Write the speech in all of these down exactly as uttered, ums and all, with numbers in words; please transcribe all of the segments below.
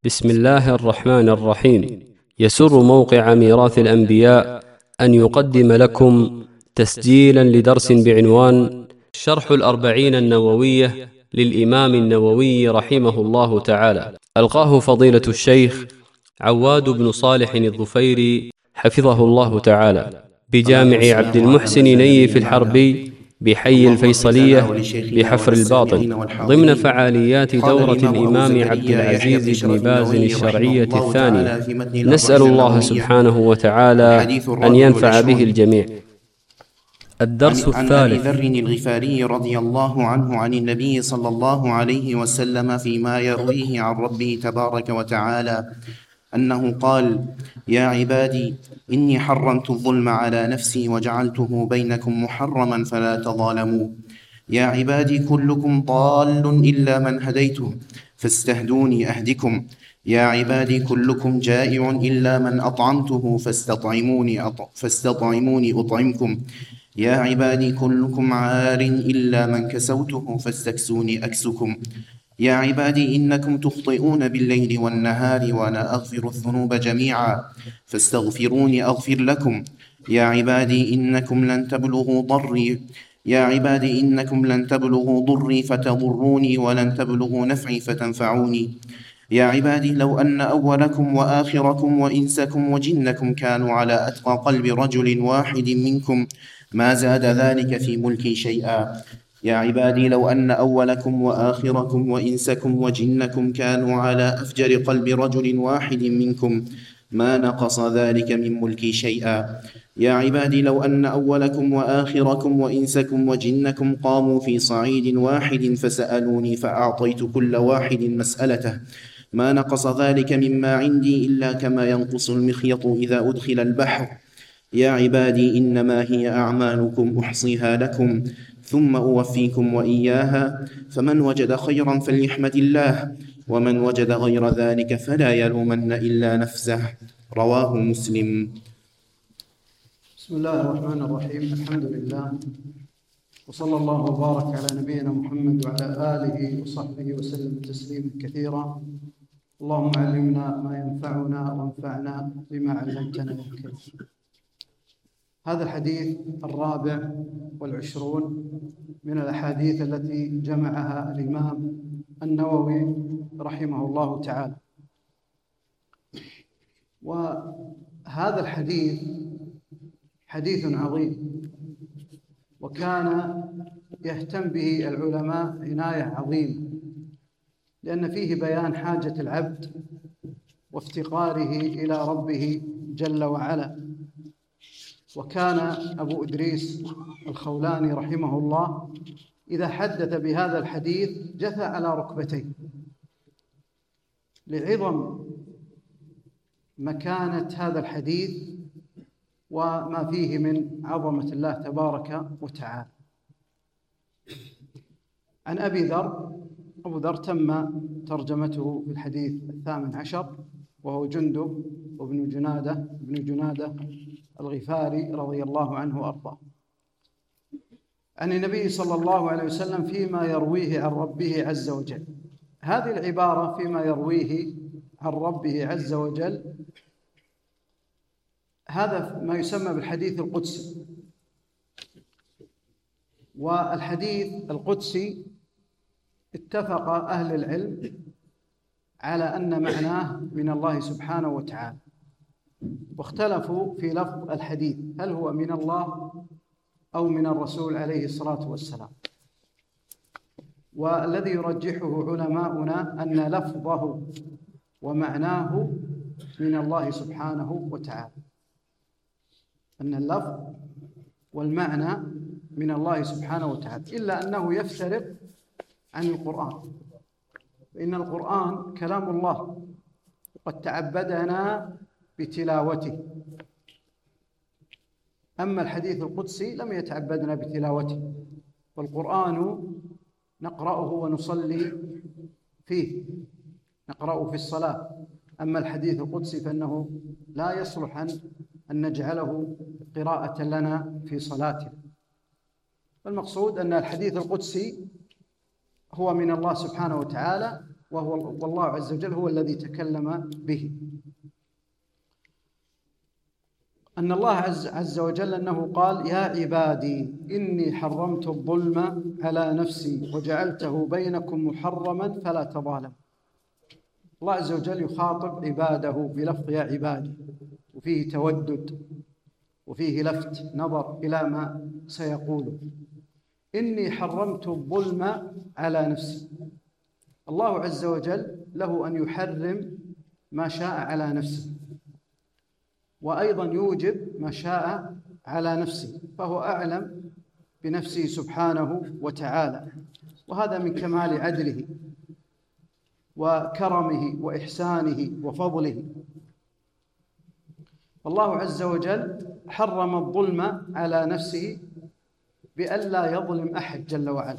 بسم الله الرحمن الرحيم. يسر موقع ميراث الأنبياء أن يقدم لكم تسجيلا لدرس بعنوان شرح الأربعين النووية للإمام النووي رحمه الله تعالى، ألقاه فضيلة الشيخ عواد بن صالح الظفيري حفظه الله تعالى بجامع عبد المحسن نيف الحربي بحي الفيصلية بحفر الباطن، ضمن فعاليات دورة الإمام عبد العزيز بن باز الشرعية الثانية. نسأل الله سبحانه وتعالى أن ينفع به الجميع. الدرس عن أبي الثالث. ذر الغفاري رضي الله عنه عن النبي صلى الله عليه وسلم فيما يرويه عن ربه تبارك وتعالى أنه قال: يا عبادي إني حرمت الظلم على نفسي وجعلته بينكم محرما فلا تظالموا. يا عبادي كلكم ضال إلا من هديته فاستهدوني أهدكم. يا عبادي كلكم جائع إلا من أطعمته فاستطعموني, أط... فاستطعموني أطعمكم. يا عبادي كلكم عار إلا من كسوته فاستكسوني أكسكم. يا عبادي إنكم تخطئون بالليل والنهار وأنا أغفر الذنوب جميعا فاستغفروني أغفر لكم. يا عبادي إنكم لن تبلغوا ضري يا عبادي إنكم لن تبلغوا ضري فتضروني ولن تبلغوا نفعي فتنفعوني. يا عبادي لو أن أولكم وآخركم وإنسكم وجنكم كانوا على أتقى قلب رجل واحد منكم ما زاد ذلك في ملكي شيئا. يا عبادي لو أن أولكم وآخركم وإنسكم وجنكم كانوا على أفجر قلب رجل واحد منكم ما نقص ذلك من ملكي شيئا. يا عبادي لو أن أولكم وآخركم وإنسكم وجنكم قاموا في صعيد واحد فسألوني فأعطيت كل واحد مسألته ما نقص ذلك مما عندي إلا كما ينقص المخيط إذا أدخل البحر. يا عبادي إنما هي أعمالكم أحصيها لكم ثم أوفيكم وإياها، فمن وجد خيرا فليحمد الله ومن وجد غير ذلك فلا يلومن إلا نفسه. رواه مسلم. بسم الله الرحمن الرحيم. الحمد لله وصلى الله وبارك على نبينا محمد وعلى آله وصحبه وسلم تسليما كثيرا. اللهم علمنا ما ينفعنا وانفعنا بما علمتنا يا كريم. هذا الحديث الرابع والعشرون من الأحاديث التي جمعها الإمام النووي رحمه الله تعالى. وهذا الحديث حديث عظيم، وكان يهتم به العلماء عناية عظيمة، لأن فيه بيان حاجة العبد وافتقاره إلى ربه جل وعلا. وكان أبو إدريس الخولاني رحمه الله إذا حدث بهذا الحديث جثى على ركبتيه لعظم مكانة هذا الحديث وما فيه من عظمة الله تبارك وتعالى. عن أبي ذر أبو ذر تم ترجمته في الحديث الثامن عشر، وهو جندب وابن جنادة ابن جنادة الغفاري رضي الله عنه وأرضاه، عن النبي صلى الله عليه وسلم فيما يرويه عن ربه عز وجل. هذه العبارة فيما يرويه عن ربه عز وجل هذا ما يسمى بالحديث القدسي. والحديث القدسي اتفق أهل العلم على أن معناه من الله سبحانه وتعالى، واختلفوا في لفظ الحديث هل هو من الله أو من الرسول عليه الصلاة والسلام. والذي يرجحه علماؤنا أن لفظه ومعناه من الله سبحانه وتعالى، أن اللفظ والمعنى من الله سبحانه وتعالى، إلا أنه يفترق عن القرآن، فإن القرآن كلام الله وقد تعبدنا بتلاوته، أما الحديث القدسي لم يتعبدنا بتلاوته، والقرآن نقرأه ونصلي فيه، نقرأه في الصلاة. أما الحديث القدسي فإنه لا يصلح أن نجعله قراءة لنا في صلاتنا. فالمقصود أن الحديث القدسي هو من الله سبحانه وتعالى، وهو والله عز وجل هو الذي تكلم به. أن الله عز, عز وجل أنه قال: يا عبادي إني حرمت الظلم على نفسي وجعلته بينكم محرما فلا تظالموا. الله عز وجل يخاطب عباده بلفظ يا عبادي، وفيه تودد وفيه لفت نظر إلى ما سيقوله. إني حرمت الظلم على نفسي. الله عز وجل له أن يحرم ما شاء على نفسه، وأيضا يوجب ما شاء على نفسه، فهو أعلم بنفسه سبحانه وتعالى، وهذا من كمال عدله وكرمه وإحسانه وفضله. الله عز وجل حرم الظلم على نفسه بألا يظلم أحد جل وعلا،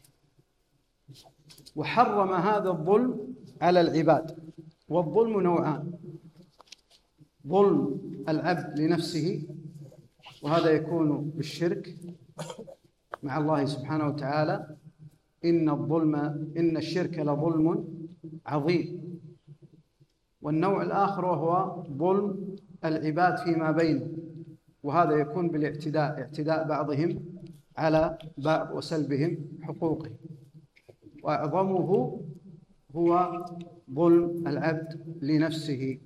وحرم هذا الظلم على العباد. والظلم نوعان: ظلم العبد لنفسه، وهذا يكون بالشرك مع الله سبحانه وتعالى، إن الظلم إن الشرك لظلم عظيم. والنوع الآخر وهو ظلم العباد فيما بينهم، وهذا يكون بالاعتداء، اعتداء بعضهم على بعض وسلبهم حقوقهم، وأعظمه هو ظلم العبد لنفسه.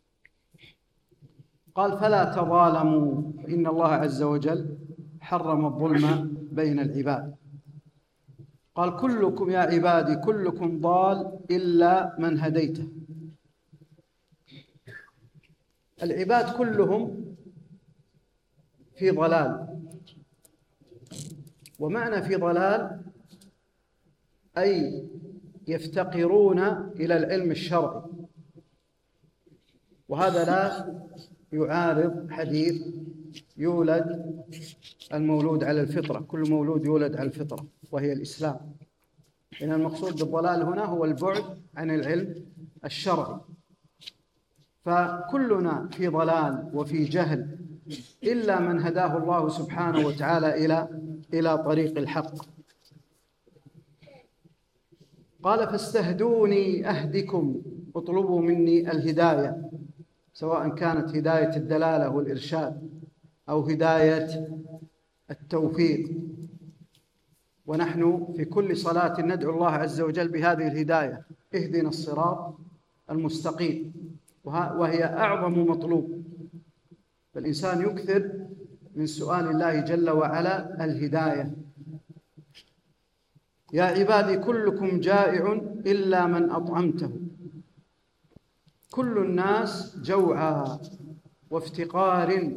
قال: فلا تظالموا، إن الله عز وجل حرم الظلم بين العباد. قال: كلكم يا عبادي كلكم ضال إلا من هديته. العباد كلهم في ضلال، ومعنى في ضلال أي يفتقرون إلى العلم الشرعي، وهذا لا يعارض حديث يولد المولود على الفطرة، كل مولود يولد على الفطرة وهي الإسلام. إن المقصود بالضلال هنا هو البعد عن العلم الشرعي، فكلنا في ضلال وفي جهل إلا من هداه الله سبحانه وتعالى إلى إلى طريق الحق. قال: فاستهدوني أهدكم، اطلبوا مني الهداية، سواء كانت هداية الدلالة والإرشاد أو هداية التوفيق. ونحن في كل صلاة ندعو الله عز وجل بهذه الهداية: اهدنا الصراط المستقيم، وهي أعظم مطلوب. فالإنسان يكثر من سؤال الله جل وعلا الهداية. يا عبادي كلكم جائع إلا من أطعمته. كل الناس جوعى وافتقار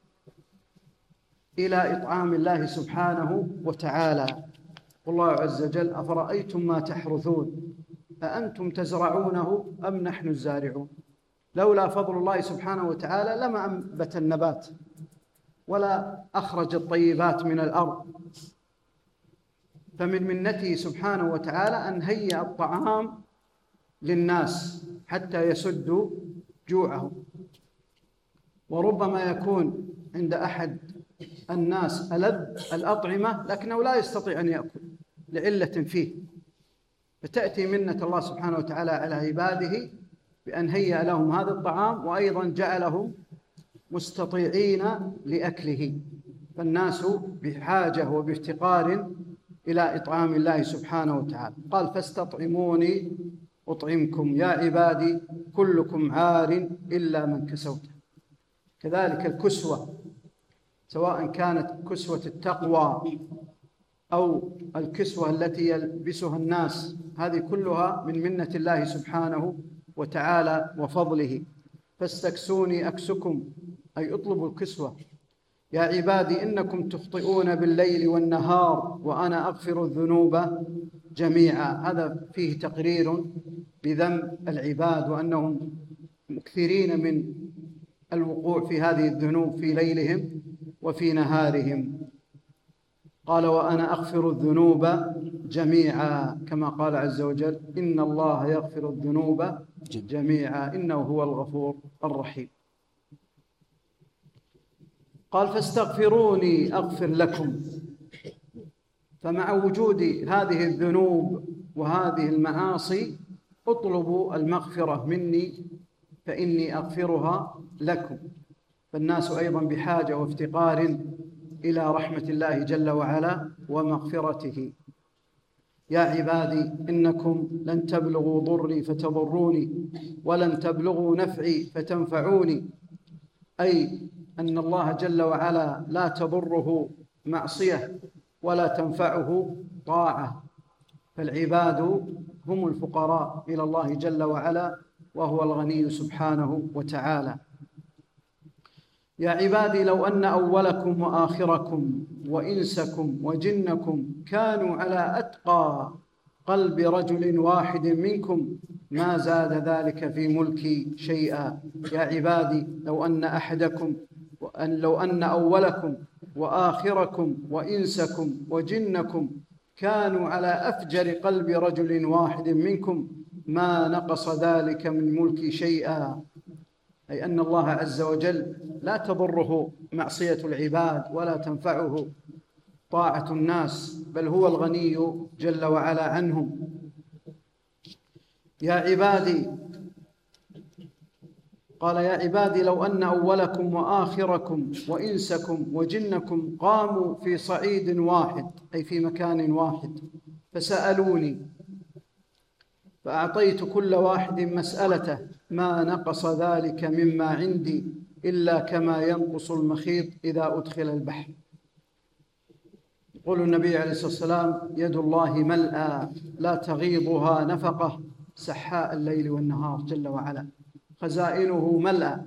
إلى إطعام الله سبحانه وتعالى. والله عز وجل: أفرأيتم ما تحرثون أأنتم تزرعونه أم نحن الزارعون. لولا فضل الله سبحانه وتعالى لما أنبت النبات ولا أخرج الطيبات من الأرض. فمن منته سبحانه وتعالى أن هيأ الطعام للناس حتى يسدوا جوعهم. وربما يكون عند أحد الناس ألذ الأطعمة لكنه لا يستطيع أن يأكل لعلة فيه، فتأتي منة الله سبحانه وتعالى على عباده بأن هيأ لهم هذا الطعام، وأيضا جعلهم مستطيعين لأكله. فالناس بحاجة وبافتقار إلى إطعام الله سبحانه وتعالى. قال: فاستطعموني أطعمكم يا عبادي كلكم عار إلا من كسوته. كذلك الكسوة، سواء كانت كسوة التقوى أو الكسوة التي يلبسها الناس، هذه كلها من منة الله سبحانه وتعالى وفضله. فاستكسوني أكسكم، أي اطلبوا الكسوة. يا عبادي إنكم تخطئون بالليل والنهار وأنا أغفر الذنوب جميعا. هذا فيه تقرير بذنب العباد وأنهم مكثرين من الوقوع في هذه الذنوب في ليلهم وفي نهارهم. قال: وأنا أغفر الذنوب جميعا، كما قال عز وجل: إن الله يغفر الذنوب جميعا إنه هو الغفور الرحيم. قال: فاستغفروني أغفر لكم. فمع وجود هذه الذنوب وهذه المعاصي اطلبوا المغفرة مني فإني أغفرها لكم. فالناس أيضا بحاجة وافتقار إلى رحمة الله جل وعلا ومغفرته. يا عبادي إنكم لن تبلغوا ضري فتضروني ولن تبلغوا نفعي فتنفعوني، أي أن الله جل وعلا لا تضره معصية ولا تنفعه طاعة، فالعباد هم الفقراء إلى الله جل وعلا وهو الغني سبحانه وتعالى. يا عبادي لو أن أولكم وآخركم وإنسكم وجنكم كانوا على أتقى قلب رجل واحد منكم ما زاد ذلك في ملكي شيئا. يا عبادي لو أن أحدكم وأن لو أن أولكم وآخركم وإنسكم وجنكم كانوا على أفجر قلب رجل واحد منكم ما نقص ذلك من ملكي شيئا، أي أن الله عز وجل لا تضره معصية العباد ولا تنفعه طاعة الناس، بل هو الغني جل وعلا عنهم. يا عبادي قال يا عبادي لو أن أولكم وآخركم وإنسكم وجنكم قاموا في صعيد واحد، أي في مكان واحد، فسألوني فأعطيت كل واحد مسألته ما نقص ذلك مما عندي إلا كما ينقص المخيط إذا أدخل البحر. يقول النبي عليه الصلاة والسلام يد الله ملأى لا تغيضها نفقة سحاء الليل والنهار جل وعلا، خزائنه ملأى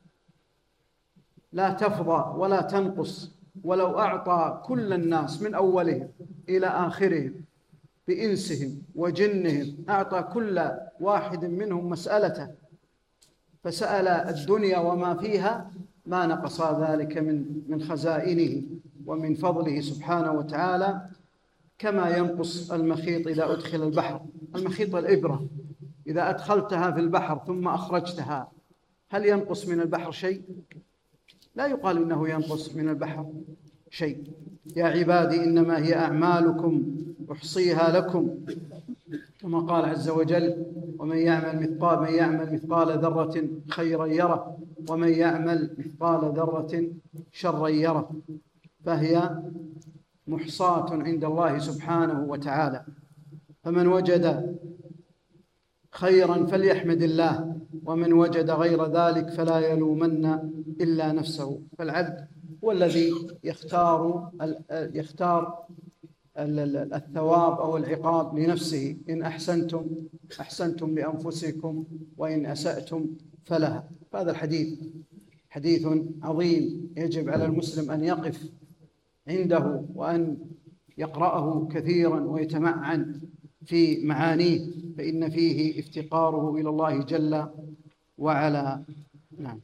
لا تفضى ولا تنقص، ولو أعطى كل الناس من أولهم إلى آخرهم بإنسهم وجنهم أعطى كل واحد منهم مسألته فسأل الدنيا وما فيها ما نقص ذلك من من خزائنه ومن فضله سبحانه وتعالى كما ينقص المخيط إذا أدخل البحر. المخيط الإبرة إذا أدخلتها في البحر ثم أخرجتها هل ينقص من البحر شيء؟ لا يقال إنه ينقص من البحر شيء. يا عبادي إنما هي أعمالكم أحصيها لكم، كما قال عز وجل ومن يعمل مثقال من يعمل مثقال ذرة خيرا يره ومن يعمل مثقال ذرة شرا يره، فهي محصاة عند الله سبحانه وتعالى. فمن وجد خيرا فليحمد الله ومن وجد غير ذلك فلا يلومن إلا نفسه. فالعبد هو الذي يختار يختار الثواب أو العقاب لنفسه، إن أحسنتم أحسنتم لأنفسكم وإن أسأتم فلها. هذا الحديث حديث عظيم يجب على المسلم أن يقف عنده وأن يقرأه كثيرا ويتمعن في معانيه، فإن فيه افتقاره إلى الله جل وعلا. نعم.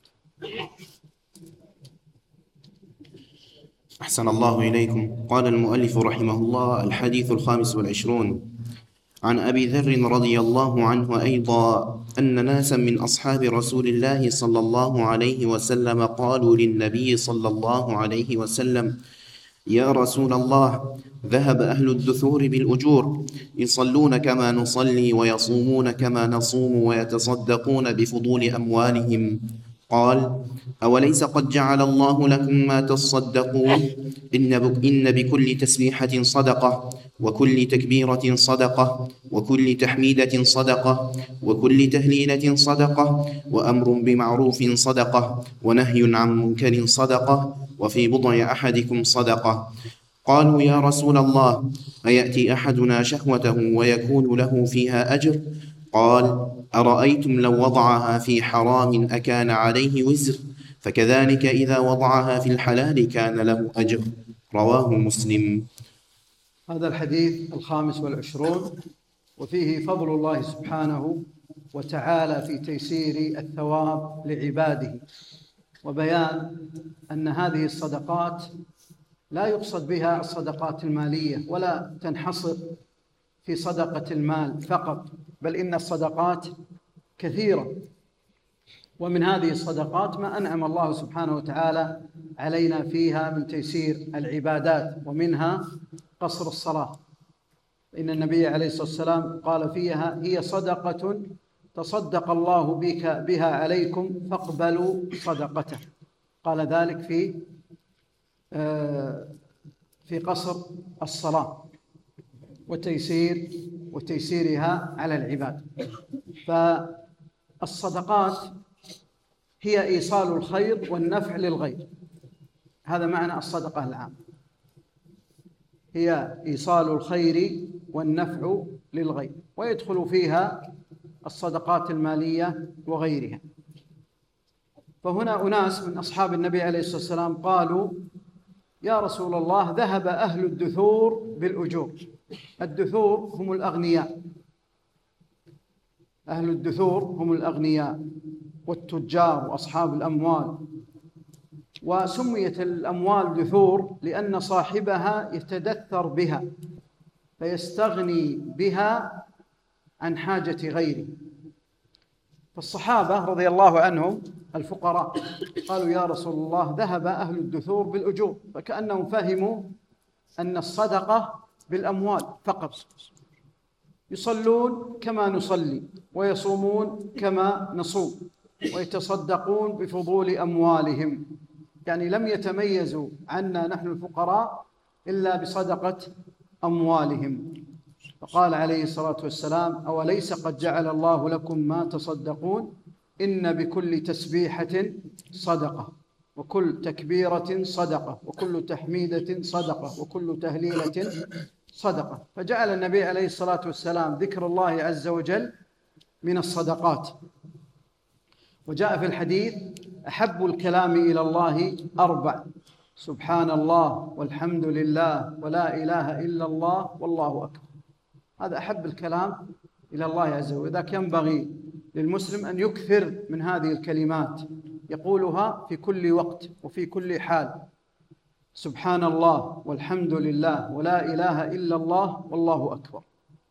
أحسن الله إليكم. قال المؤلف رحمه الله: الحديث الخامس والعشرون عن أبي ذر رضي الله عنه أيضا أن ناسا من أصحاب رسول الله صلى الله عليه وسلم قالوا للنبي صلى الله عليه وسلم: يا رسول الله، ذهب أهل الدثور بالأجور، يصلون كما نصلي ويصومون كما نصوم ويتصدقون بفضول أموالهم. قال: أوليس قد جعل الله لكم ما تصدقون؟ إن بكل تسبيحة صدقة، وكل تكبيرة صدقة، وكل تحميدة صدقة، وكل تهليلة صدقة، وأمر بمعروف صدقة، ونهي عن منكر صدقة، وفي بضع أحدكم صدقة. قالوا: يا رسول الله، أيأتي أحدنا شهوته ويكون له فيها أجر؟ قال: أرأيتم لو وضعها في حرام أكان عليه وزر؟ فكذلك إذا وضعها في الحلال كان له أجر. رواه مسلم. هذا الحديث الخامس والعشرون وفيه فضل الله سبحانه وتعالى في تيسير الثواب لعباده، وبيان أن هذه الصدقات لا يقصد بها الصدقات المالية ولا تنحصر في صدقة المال فقط، بل إن الصدقات كثيرة، ومن هذه الصدقات ما أنعم الله سبحانه وتعالى علينا فيها من تيسير العبادات، ومنها قصر الصلاة. إن النبي عليه الصلاة والسلام قال فيها: هي صدقة تصدق الله بك بها عليكم فاقبلوا صدقته. قال ذلك في في قصر الصلاة وتيسير وتيسيرها على العباد. فالصدقات هي إيصال الخير والنفع للغير، هذا معنى الصدقة العام، هي إيصال الخير والنفع للغير، ويدخل فيها الصدقات المالية وغيرها. فهنا أناس من أصحاب النبي عليه الصلاة والسلام قالوا: يا رسول الله، ذهب أهل الدثور بالأجور. الدثور هم الأغنياء، أهل الدثور هم الأغنياء والتجار وأصحاب الأموال. وسميت الأموال دثور لأن صاحبها يتدثر بها فيستغني بها عن حاجة غيره. فالصحابة رضي الله عنهم الفقراء قالوا: يا رسول الله، ذهب أهل الدثور بالأجور، فكأنهم فهموا أن الصدقة بالأموال فقط، يصلون كما نصلي ويصومون كما نصوم ويتصدقون بفضول أموالهم، يعني لم يتميزوا عنا نحن الفقراء إلا بصدقة أموالهم. فقال عليه الصلاة والسلام: أوليس قد جعل الله لكم ما تصدقون؟ إن بكل تسبيحة صدقة، وكل تكبيرة صدقة، وكل تحميدة صدقة، وكل تهليلة صدقة. فجعل النبي عليه الصلاة والسلام ذكر الله عز وجل من الصدقات. وجاء في الحديث: أحب الكلام إلى الله أربع: سبحان الله والحمد لله ولا إله إلا الله والله أكبر. هذا أحب الكلام إلى الله عز وجل. وذاك ينبغي للمسلم أن يكثر من هذه الكلمات، يقولها في كل وقت وفي كل حال: سبحان الله والحمد لله ولا إله إلا الله والله أكبر.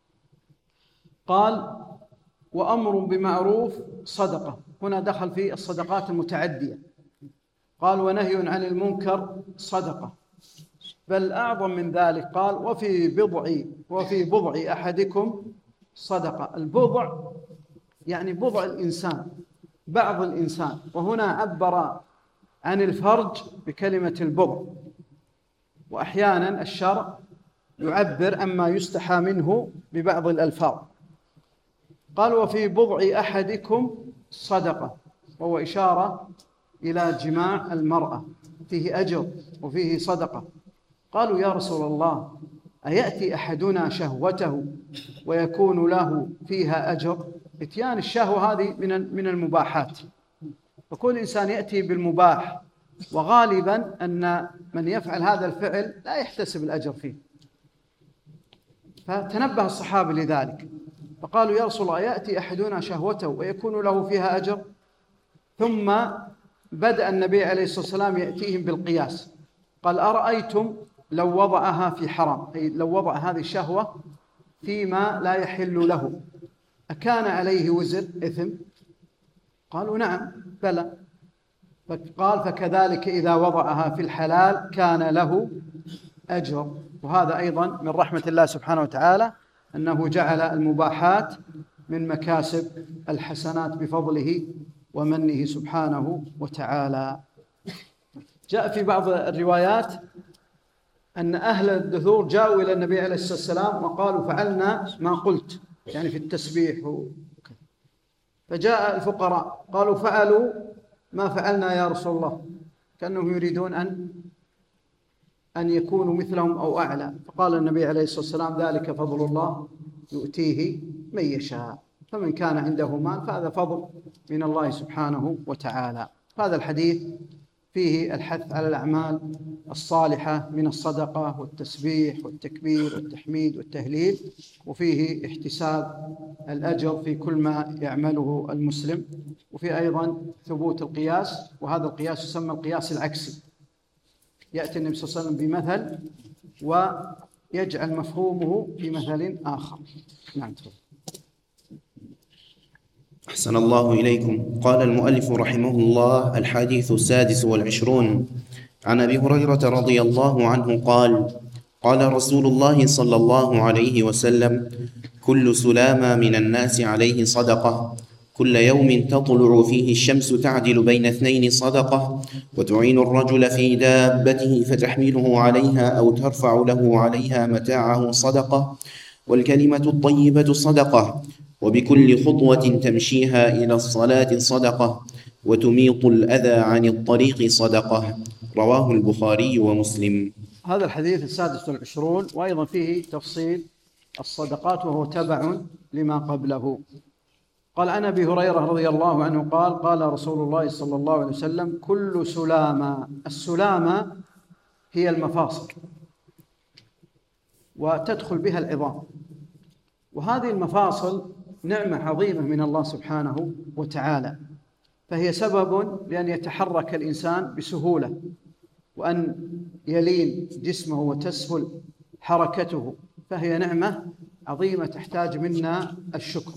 قال: وأمر بمعروف صدقة. هنا دخل في الصدقات المتعدية. قال: ونهي عن المنكر صدقة. بل أعظم من ذلك قال: وفي بضع وفي بضع أحدكم صدقة. البضع يعني بضع الإنسان، بعض الإنسان، وهنا عبر عن الفرج بكلمة البضع. وأحيانا الشرع يعبر عما يستحى منه ببعض الألفاظ. قال: وفي بضع أحدكم صدقة، وهو إشارة إلى جماع المرأة، فيه أجر وفيه صدقة. قالوا: يا رسول الله، أيأتي أحدنا شهوته ويكون له فيها أجر؟ إتيان الشهوة هذه من من المباحات، فكل إنسان يأتي بالمباح، وغالبا أن من يفعل هذا الفعل لا يحتسب الأجر فيه. فتنبه الصحابة لذلك، فقالوا: يا رسول الله، يأتي أحدنا شهوته ويكون له فيها أجر؟ ثم بدأ النبي عليه الصلاة والسلام يأتيهم بالقياس. قال: أرأيتم لو وضعها في حرام، أي لو وضع هذه الشهوة فيما لا يحل له، أكان عليه وزر إثم؟ قالوا: نعم بلى. فقال: فكذلك إذا وضعها في الحلال كان له أجر. وهذا أيضا من رحمة الله سبحانه وتعالى، أنه جعل المباحات من مكاسب الحسنات بفضله ومنه سبحانه وتعالى. جاء في بعض الروايات أن أهل الدثور جاءوا إلى النبي عليه الصلاة والسلام وقالوا: فعلنا ما قلت، يعني في التسبيح وكذا. فجاء الفقراء قالوا: فعلوا ما فعلنا يا رسول الله، كأنهم يريدون أن أن يكونوا مثلهم أو أعلى. فقال النبي عليه الصلاة والسلام: ذلك فضل الله يؤتيه من يشاء، فمن كان عنده مال فهذا فضل من الله سبحانه وتعالى. هذا الحديث فيه الحث على الأعمال الصالحة من الصدقة والتسبيح والتكبير والتحميد والتهليل، وفيه احتساب الأجر في كل ما يعمله المسلم، وفيه أيضا ثبوت القياس، وهذا القياس يسمى القياس العكسي. يأتي النبي صلى الله عليه وسلم بمثل ويجعل مفهومه بمثل آخر. نعم. أحسن الله إليكم. قال المؤلف رحمه الله: الحديث السادس والعشرون عن أبي هريرة رضي الله عنه قال: قال رسول الله صلى الله عليه وسلم: كل سلامة من الناس عليه صدقة، كل يوم تطلع فيه الشمس تعدل بين اثنين صدقة، وتعين الرجل في دابته فتحمله عليها أو ترفع له عليها متاعه صدقة، والكلمة الطيبة صدقة، وبكل خطوة تمشيها إلى الصلاة صدقة، وتميط الأذى عن الطريق صدقة. رواه البخاري ومسلم. هذا الحديث السادس والعشرون، وأيضا فيه تفصيل الصدقات وهو تبع لما قبله. قال عن أبي هريرة رضي الله عنه قال: قال رسول الله صلى الله عليه وسلم: كل سلامة. السلامة هي المفاصل، وتدخل بها العظام، وهذه المفاصل نعمة عظيمة من الله سبحانه وتعالى، فهي سبب لأن يتحرك الإنسان بسهولة، وأن يلين جسمه وتسهل حركته، فهي نعمة عظيمة تحتاج منا الشكر.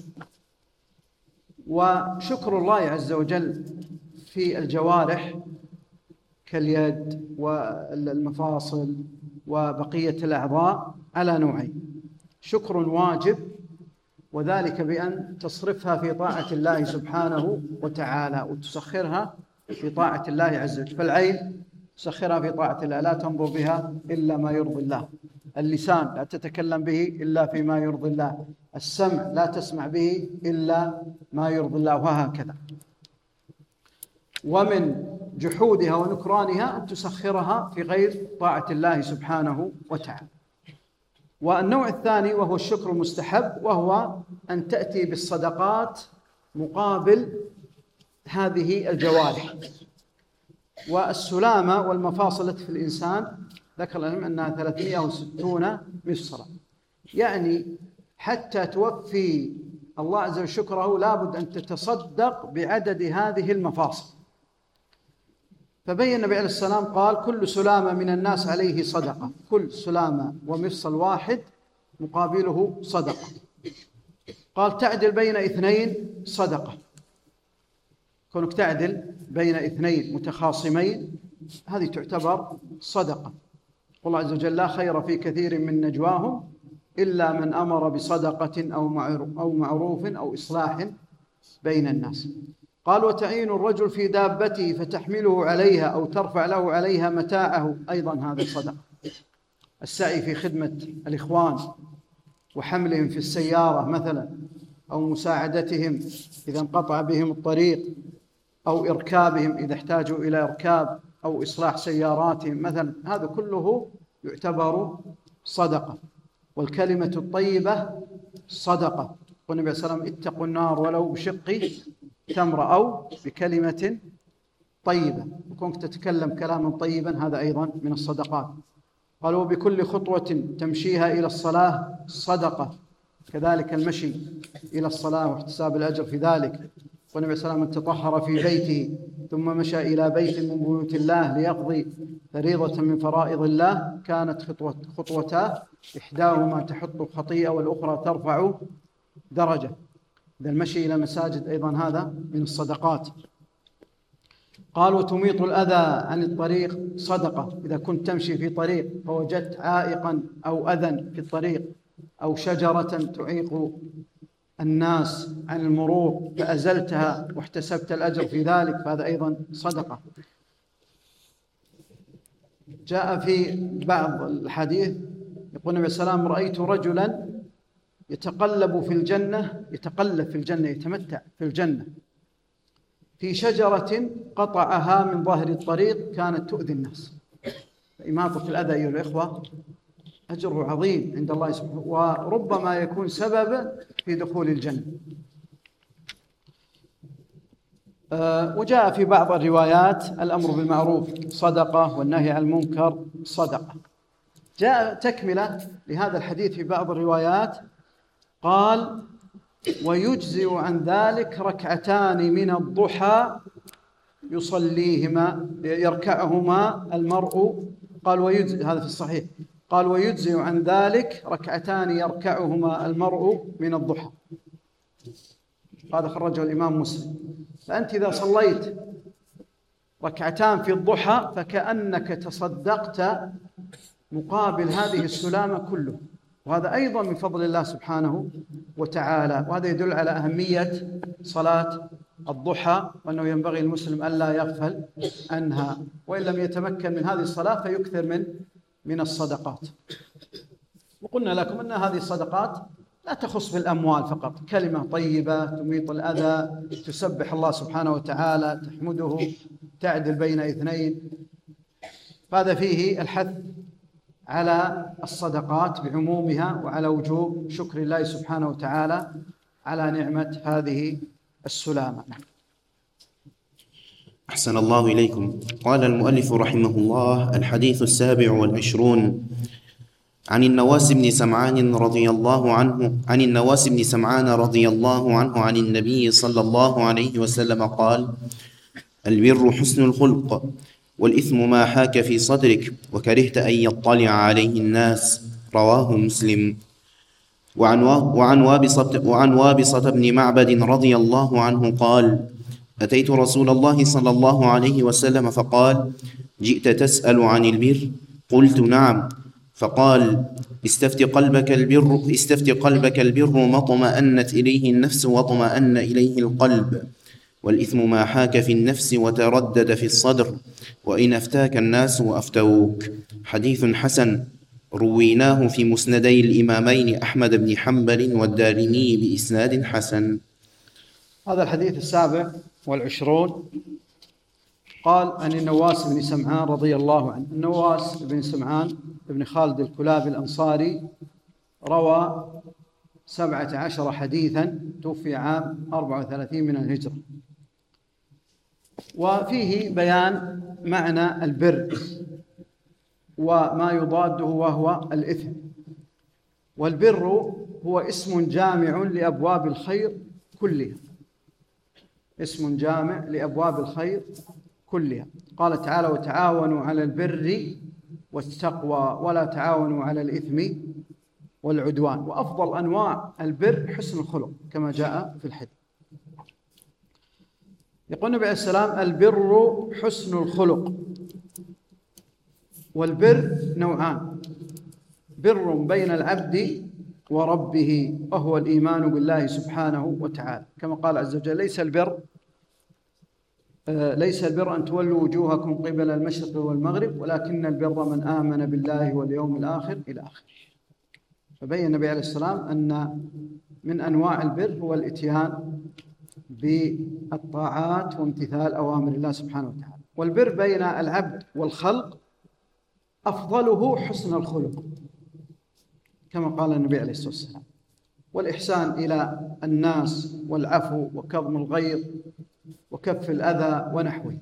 وشكر الله عز وجل في الجوارح كاليد والمفاصل وبقية الأعضاء على نوعين: شكر واجب، وذلك بأن تصرفها في طاعة الله سبحانه وتعالى وتسخرها في طاعة الله عز وجل. فالعين تسخرها في طاعة الله، لا تنظر بها إلا ما يرضي الله. اللسان لا تتكلم به إلا فيما يرضي الله. السمع لا تسمع به إلا ما يرضي الله، وهكذا. ومن جحودها ونكرانها أن تسخرها في غير طاعة الله سبحانه وتعالى. والنوع الثاني وهو الشكر المستحب، وهو أن تأتي بالصدقات مقابل هذه الجوارح. والسلامة والمفاصل في الإنسان ذكر العلم أنها ثلاثمائة وستون مفصلا، يعني حتى توفي الله عز وجل شكره لابد أن تتصدق بعدد هذه المفاصل. فبين النبي عليه السلام قال: كل سلامة من الناس عليه صدقة، كل سلامة ومفصل واحد مقابله صدقة. قال: تعدل بين اثنين صدقة، كونك تعدل بين اثنين متخاصمين هذه تعتبر صدقة. والله عز وجل: لا خير في كثير من نجواهم إلا من أمر بصدقة أو معروف أو إصلاح بين الناس. قال: وتعين الرجل في دابته فتحمله عليها أو ترفع له عليها متاعه، أيضا هذا صدقة. السعي في خدمة الإخوان وحملهم في السيارة مثلا، أو مساعدتهم إذا انقطع بهم الطريق، أو إركابهم إذا احتاجوا إلى إركاب، أو إصلاح سياراتهم مثلا، هذا كله يعتبر صدقة. والكلمة الطيبة صدقة، والنبي صلى الله عليه وسلم: اتقوا النار ولو بشق تمرة، أو بكلمة طيبة، وكونك تتكلم كلاما طيبا هذا أيضا من الصدقات. قالوا: وبكل خطوة تمشيها إلى الصلاة صدقة، كذلك المشي إلى الصلاة واحتساب الأجر في ذلك. والنبي صلى الله عليه وسلم: تطهر في بيته ثم مشى إلى بيت من بيوت الله ليقضي فريضة من فرائض الله، كانت خطوة خطوتاه إحداهما تحط خطيئة والأخرى ترفع درجة. إذا المشي إلى مساجد أيضا هذا من الصدقات. قال: وتميط الأذى عن الطريق صدقة، إذا كنت تمشي في طريق فوجدت عائقا أو أذى في الطريق أو شجرة تعيق الناس عن المرور فأزلتها واحتسبت الأجر في ذلك، فهذا أيضا صدقة. جاء في بعض الحديث يقول النبي صلى الله عليه وسلم: رأيت رجلا يتقلب في الجنة يتقلب في الجنة يتمتع في الجنة في شجرة قطعها من ظهر الطريق كانت تؤذي الناس. إماطة الأذى أيها الإخوة أجره عظيم عند الله سبحانه، وربما يكون سببا في دخول الجنة. أه وجاء في بعض الروايات: الأمر بالمعروف صدقة، والنهي عن المنكر صدقة. جاء تكملة لهذا الحديث في بعض الروايات، قال: ويجزئ عن ذلك ركعتان من الضحى يصليهما يركعهما المرء. قال: ويجزئ، هذا في الصحيح، قال: ويجزئ عن ذلك ركعتان يركعهما المرء من الضحى. هذا خرجه الإمام مسلم. فأنت إذا صليت ركعتان في الضحى فكأنك تصدقت مقابل هذه السلامة كله، وهذا أيضا من فضل الله سبحانه وتعالى. وهذا يدل على أهمية صلاة الضحى، وأنه ينبغي المسلم ألا يغفل عنها، وإن لم يتمكن من هذه الصلاة فيكثر من من الصدقات. وقلنا لكم أن هذه الصدقات لا تخص بالأموال فقط، كلمة طيبة تميط الأذى، تسبح الله سبحانه وتعالى، تحمده، تعدل بين اثنين، فهذا فيه الحث على الصدقات بعمومها وعلى وجوب شكر الله سبحانه وتعالى على نعمة هذه السلامة. أحسن الله إليكم. قال المؤلف رحمه الله: الحديث السابع والعشرون عن النواس بن سمعان رضي الله عنه عن النواس بن سمعان رضي الله عنه عن النبي صلى الله عليه وسلم قال: البر حسن الخلق، والإثم ما حاك في صدرك وكرهت أن يطلع عليه الناس. رواه مسلم. وعن وعن وابصة وعن وابصة بن معبد رضي الله عنه قال: أتيت رسول الله صلى الله عليه وسلم فقال: جئت تسأل عن البر؟ قلت: نعم. فقال: استفت قلبك البر استفت قلبك البر ما اطمأنت إليه النفس واطمأن إليه القلب، والإثم ما حاك في النفس وتردد في الصدر، وإن أفتاك الناس وأفتوك. حديث حسن، رويناه في مسندي الإمامين أحمد بن حنبل والدارمي بإسناد حسن. هذا الحديث السابع والعشرون قال عن النواس بن سمعان رضي الله عنه. النواس بن سمعان بن خالد الكلابي الأنصاري روى سبعة عشر حديثا، توفي عام أربعة وثلاثين من الهجرة، وفيه بيان معنى البر وما يضاده وهو الإثم. والبر هو اسم جامع لأبواب الخير كلها، اسم جامع لأبواب الخير كلها. قال تعالى: وتعاونوا على البر والتقوى ولا تعاونوا على الإثم والعدوان. وأفضل أنواع البر حسن الخلق كما جاء في الحديث. يقول النبي عليه السلام: البر حسن الخلق. والبر نوعان: بر بين العبد وربه وهو الإيمان بالله سبحانه وتعالى، كما قال عز وجل: ليس البر ليس البر أن تولوا وجوهكم قبل المشرق والمغرب ولكن البر من آمن بالله واليوم الآخر إلى آخره. فبين النبي عليه السلام أن من أنواع البر هو الإتيان بالطاعات وامتثال أوامر الله سبحانه وتعالى. والبر بين العبد والخلق أفضله حسن الخلق كما قال النبي عليه الصلاة والسلام، والإحسان إلى الناس والعفو وكظم الغيظ وكف الأذى ونحوه.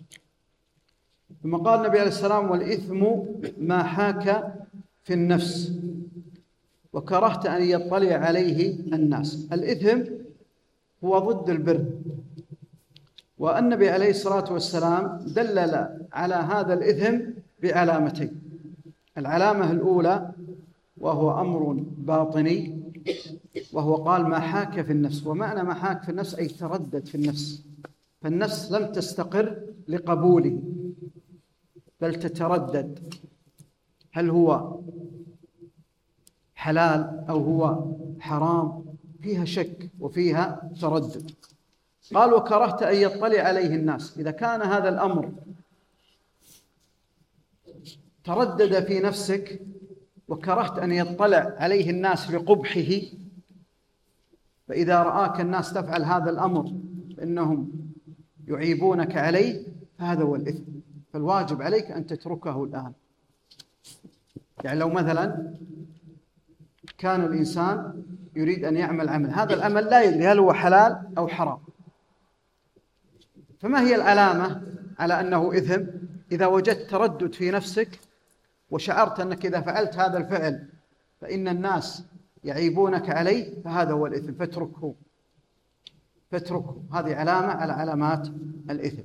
ثم قال النبي عليه السلام: والإثم ما حاك في النفس وكرهت أن يطلع عليه الناس. الإثم هو ضد البر، والنبي عليه الصلاة والسلام دلل على هذا الإثم بعلامتين: العلامة الأولى وهو أمر باطني، وهو قال ما حاك في النفس. ومعنى ما حاك في النفس أي تردد في النفس، فالنفس لم تستقر لقبوله بل تتردد، هل هو حلال أو هو حرام، فيها شك وفيها تردد. قال: وكرهت أن يطلع عليه الناس. إذا كان هذا الأمر تردد في نفسك وكرهت أن يطلع عليه الناس لقبحه، فإذا رآك الناس تفعل هذا الأمر فإنهم يعيبونك عليه، فهذا هو الإثم. فالواجب عليك أن تتركه الآن. يعني لو مثلا كان الإنسان يريد أن يعمل عمل، هذا العمل لا يدري هل هو حلال أو حرام، فما هي العلامة على أنه إثم؟ إذا وجدت تردد في نفسك وشعرت أنك إذا فعلت هذا الفعل فإن الناس يعيبونك عليه، فهذا هو الإثم، فاتركه فاتركه هذه علامة على علامات الإثم.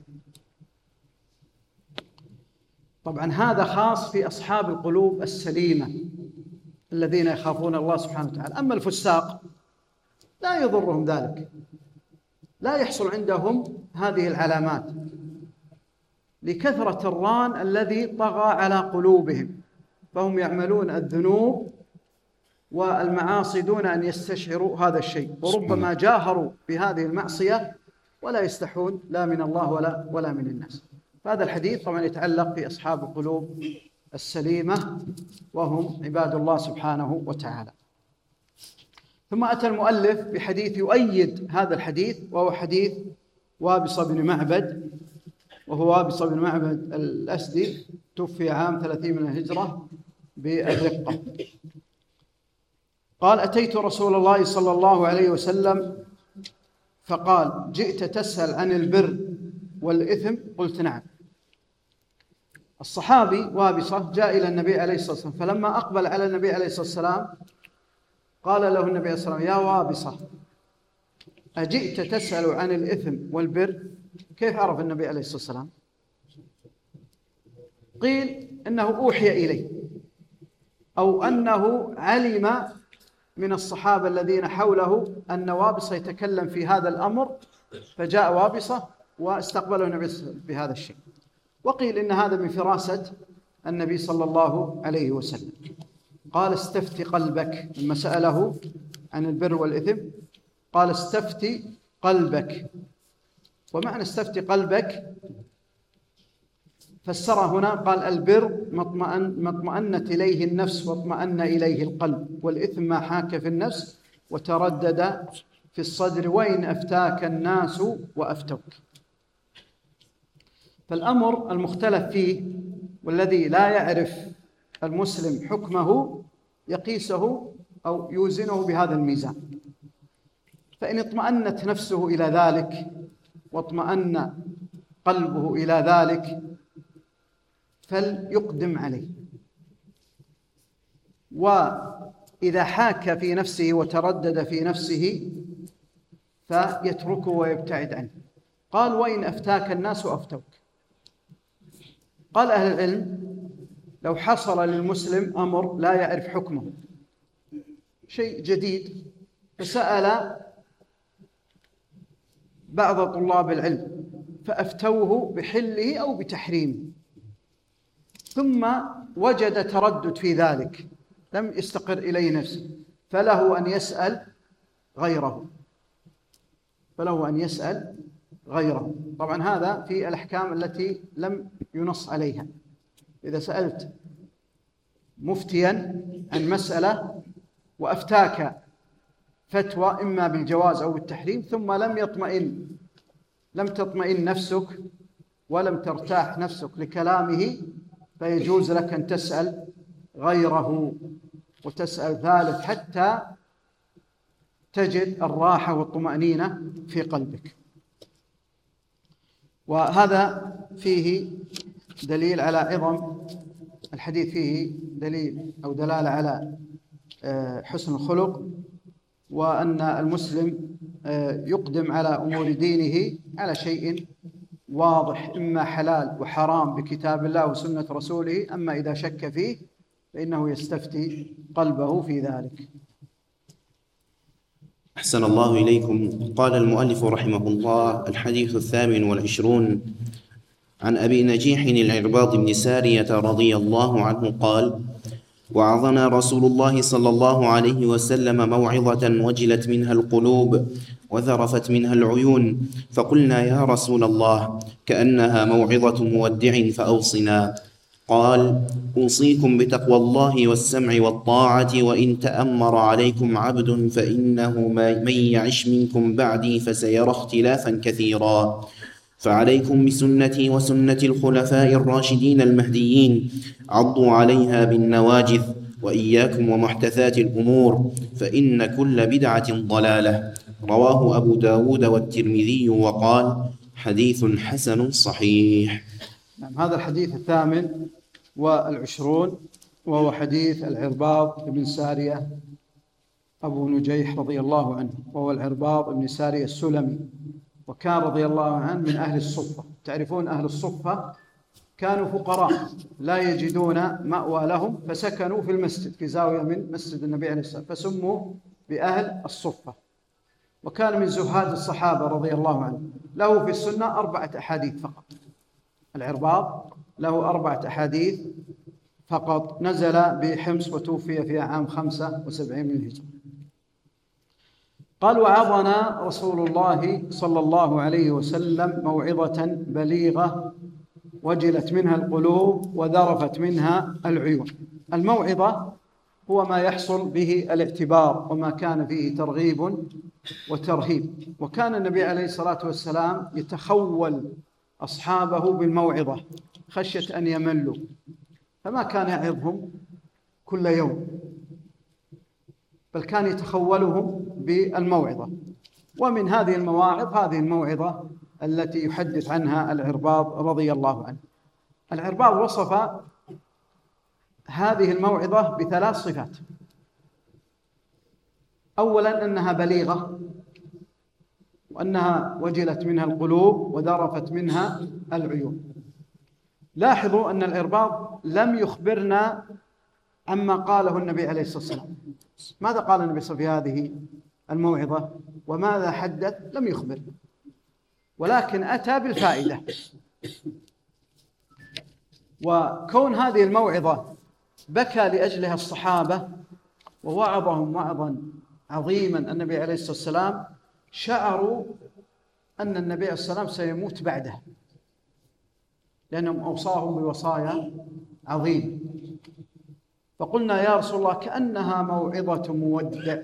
طبعا هذا خاص في أصحاب القلوب السليمة الذين يخافون الله سبحانه وتعالى. أما الفساق لا يضرهم ذلك، لا يحصل عندهم هذه العلامات لكثرة الران الذي طغى على قلوبهم، فهم يعملون الذنوب والمعاصي دون أن يستشعروا هذا الشيء، وربما جاهروا بهذه المعصية ولا يستحون لا من الله ولا ولا من الناس. هذا الحديث طبعا يتعلق بأصحاب القلوب السليمة وهم عباد الله سبحانه وتعالى. ثم أتى المؤلف بحديث يؤيد هذا الحديث، وهو حديث وابصة بن معبد، وهو وابصة بن معبد الأسدي، توفي عام ثلاثين من الهجرة بالرقة. قال: أتيت رسول الله صلى الله عليه وسلم فقال: جئت تسأل عن البر والإثم؟ قلت: نعم. الصحابي وابصة جاء إلى النبي عليه الصلاة والسلام، فلما أقبل على النبي عليه الصلاة والسلام قال له النبي عليه الصلاة والسلام: يا وابصة، أجئت تسأل عن الإثم والبر؟ كيف عرف النبي عليه الصلاة والسلام؟ قيل إنه أوحي إليه، أو أنه علم من الصحابة الذين حوله أن وابصة يتكلم في هذا الأمر، فجاء وابصة واستقبله النبي بهذا الشيء. وقيل إن هذا من فراسة النبي صلى الله عليه وسلم. قال: استفت قلبك، لما سأله عن البر والإثم قال: استفت قلبك. ومعنى استفت قلبك فسر هنا، قال: البر مطمئن ما اطمأنت إليه النفس واطمأن إليه القلب، والإثم ما حاك في النفس وتردد في الصدر، وإن أفتاك الناس وأفتوك. فالأمر المختلف فيه والذي لا يعرف المسلم حكمه يقيسه أو يوزنه بهذا الميزان. فإن اطمأنت نفسه إلى ذلك واطمأن قلبه إلى ذلك فليقدم عليه، وإذا حاك في نفسه وتردد في نفسه فيتركه ويبتعد عنه. قال: وإن أفتاك الناس أفتوك. قال أهل العلم: لو حصل للمسلم أمر لا يعرف حكمه، شيء جديد، فسأل بعض طلاب العلم فأفتوه بحله أو بتحريمه، ثم وجد تردد في ذلك لم يستقر إليه نفسه، فله أن يسأل غيره فله أن يسأل غيره. طبعا هذا في الأحكام التي لم ينص عليها. إذا سألت مفتيا عن مسألة وأفتاك فتوى إما بالجواز أو بالتحريم، ثم لم يطمئن لم تطمئن نفسك ولم ترتاح نفسك لكلامه، فيجوز لك أن تسأل غيره وتسأل ثالث حتى تجد الراحة والطمأنينة في قلبك. وهذا فيه دليل على عظم الحديث، فيه دليل أو دلالة على حسن الخلق، وأن المسلم يقدم على أمور دينه على شيء واضح، إما حلال وحرام بكتاب الله وسنة رسوله، أما إذا شك فيه فإنه يستفتي قلبه في ذلك. أحسن الله إليكم. قال المؤلف رحمه الله: الحديث الثامن والعشرون عن أبي نجيح العرباض بن سارية رضي الله عنه قال: وعظنا رسول الله صلى الله عليه وسلم موعظة وجلت منها القلوب وذرفت منها العيون، فقلنا: يا رسول الله، كأنها موعظة مودع فأوصنا. قال: أوصيكم بتقوى الله والسمع والطاعة، وإن تأمر عليكم عبد فإنه من يعش منكم بعدي فسيرى اختلافا كثيرا، فعليكم بسنتي وسنة الخلفاء الراشدين المهديين، عضوا عليها بالنواجذ، وإياكم ومحدثات الأمور، فإن كل بدعة ضلالة. رواه أبو داود والترمذي، وقال: حديث حسن صحيح. نعم، هذا الحديث الثامن والعشرون، وهو حديث العرباض بن سارية أبو نجيح رضي الله عنه، وهو العرباض بن سارية السلمي، وكان رضي الله عنه من أهل الصفة. تعرفون أهل الصفة كانوا فقراء لا يجدون مأوى لهم، فسكنوا في المسجد في زاوية من مسجد النبي عليه الصلاة والسلام، فسموا بأهل الصفة. وكان من زهاد الصحابة رضي الله عنه. له في السنة أربعة أحاديث فقط. العرباض له أربعة أحاديث فقط، نزل بحمص وتوفي في عام خمسة وسبعين من الهجرة. قال: وعظنا رسول الله صلى الله عليه وسلم موعظة بليغة وجلت منها القلوب وذرفت منها العيون. الموعظة هو ما يحصل به الاعتبار وما كان فيه ترغيب وترهيب. وكان النبي عليه الصلاة والسلام يتخول أصحابه بالموعظة خشية أن يملوا، فما كان يعظهم كل يوم، بل كان يتخولهم بالموعظة. ومن هذه المواعظ هذه الموعظة التي يحدث عنها العرباض رضي الله عنه. العرباض وصف هذه الموعظة بثلاث صفات: أولاً أنها بليغة، وأنها وجلت منها القلوب وذرفت منها العيون. لاحظوا أن العرباض لم يخبرنا عما قاله النبي عليه الصلاة والسلام. ماذا قال النبي صلى الله عليه وسلم في هذه الموعظة وماذا حدث؟ لم يخبر، ولكن أتى بالفائدة. وكون هذه الموعظة بكى لأجلها الصحابة ووعظهم وعظا عظيما النبي عليه الصلاة والسلام، شعروا أن النبي عليه الصلاة والسلام سيموت بعده، لأنهم أوصاهم بوصايا عظيمة. فقلنا: يا رسول الله، كأنها موعظة مودع،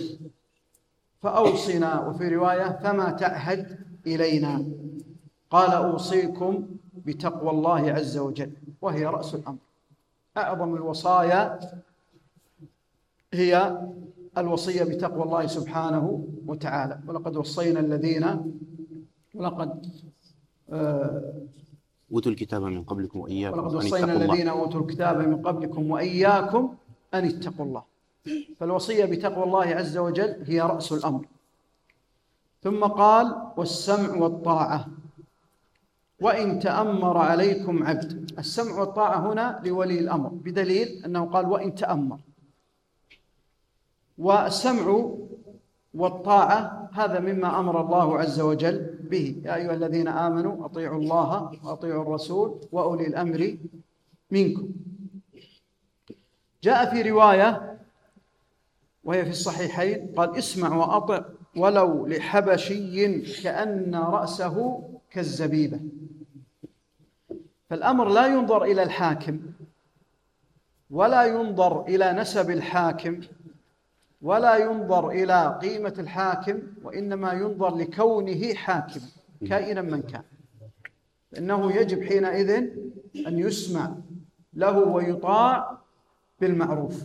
فأوصنا. وفي رواية: فما تعهد إلينا؟ قال: أوصيكم بتقوى الله عز وجل، وهي رأس الأمر. أعظم الوصايا هي الوصية بتقوى الله سبحانه وتعالى. ولقد وصينا الذين ولقد آه أوتوا الكتاب من قبلكم وإياكم ولقد وصينا الذين أوتوا الكتاب من قبلكم وإياكم أن اتقوا الله. فالوصية بتقوى الله عز وجل هي رأس الأمر. ثم قال: والسمع والطاعة وإن تأمر عليكم عبد. السمع والطاعة هنا لولي الأمر، بدليل أنه قال: وإن تأمر. والسمع والطاعة هذا مما أمر الله عز وجل به: يا أيها الذين آمنوا أطيعوا الله وأطيعوا الرسول وأولي الأمر منكم. جاء في رواية وهي في الصحيحين قال: اسمع وأطع ولو لحبشي كأن رأسه كالزبيبة. فالأمر لا ينظر إلى الحاكم، ولا ينظر إلى نسب الحاكم، ولا ينظر إلى قيمة الحاكم، وإنما ينظر لكونه حاكما كائنا من كان. فإنه يجب حينئذ أن يسمع له ويطاع بالمعروف.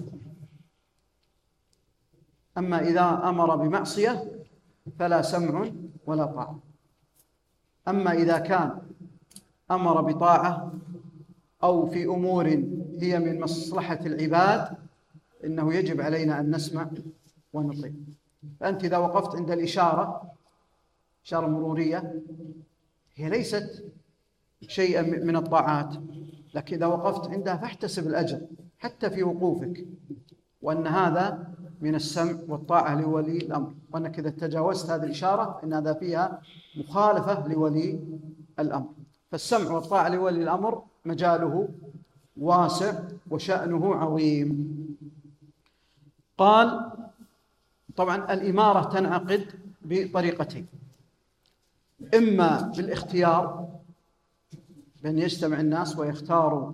أما إذا أمر بمعصية فلا سمع ولا طاعة. أما إذا كان أمر بطاعة أو في أمور هي من مصلحة العباد إنه يجب علينا أن نسمع ونطيع. فأنت إذا وقفت عند الإشارة، إشارة مرورية، هي ليست شيئا من الطاعات، لكن إذا وقفت عندها فاحتسب الأجر حتى في وقوفك، وأن هذا من السمع والطاعة لولي الأمر، وأنك إذا تجاوزت هذه الإشارة إن هذا فيها مخالفة لولي الأمر. فالسمع والطاعة لولي الأمر مجاله واسع وشأنه عظيم. قال: طبعا الإمارة تنعقد بطريقتين: إما بالاختيار، بأن يجتمع الناس ويختاروا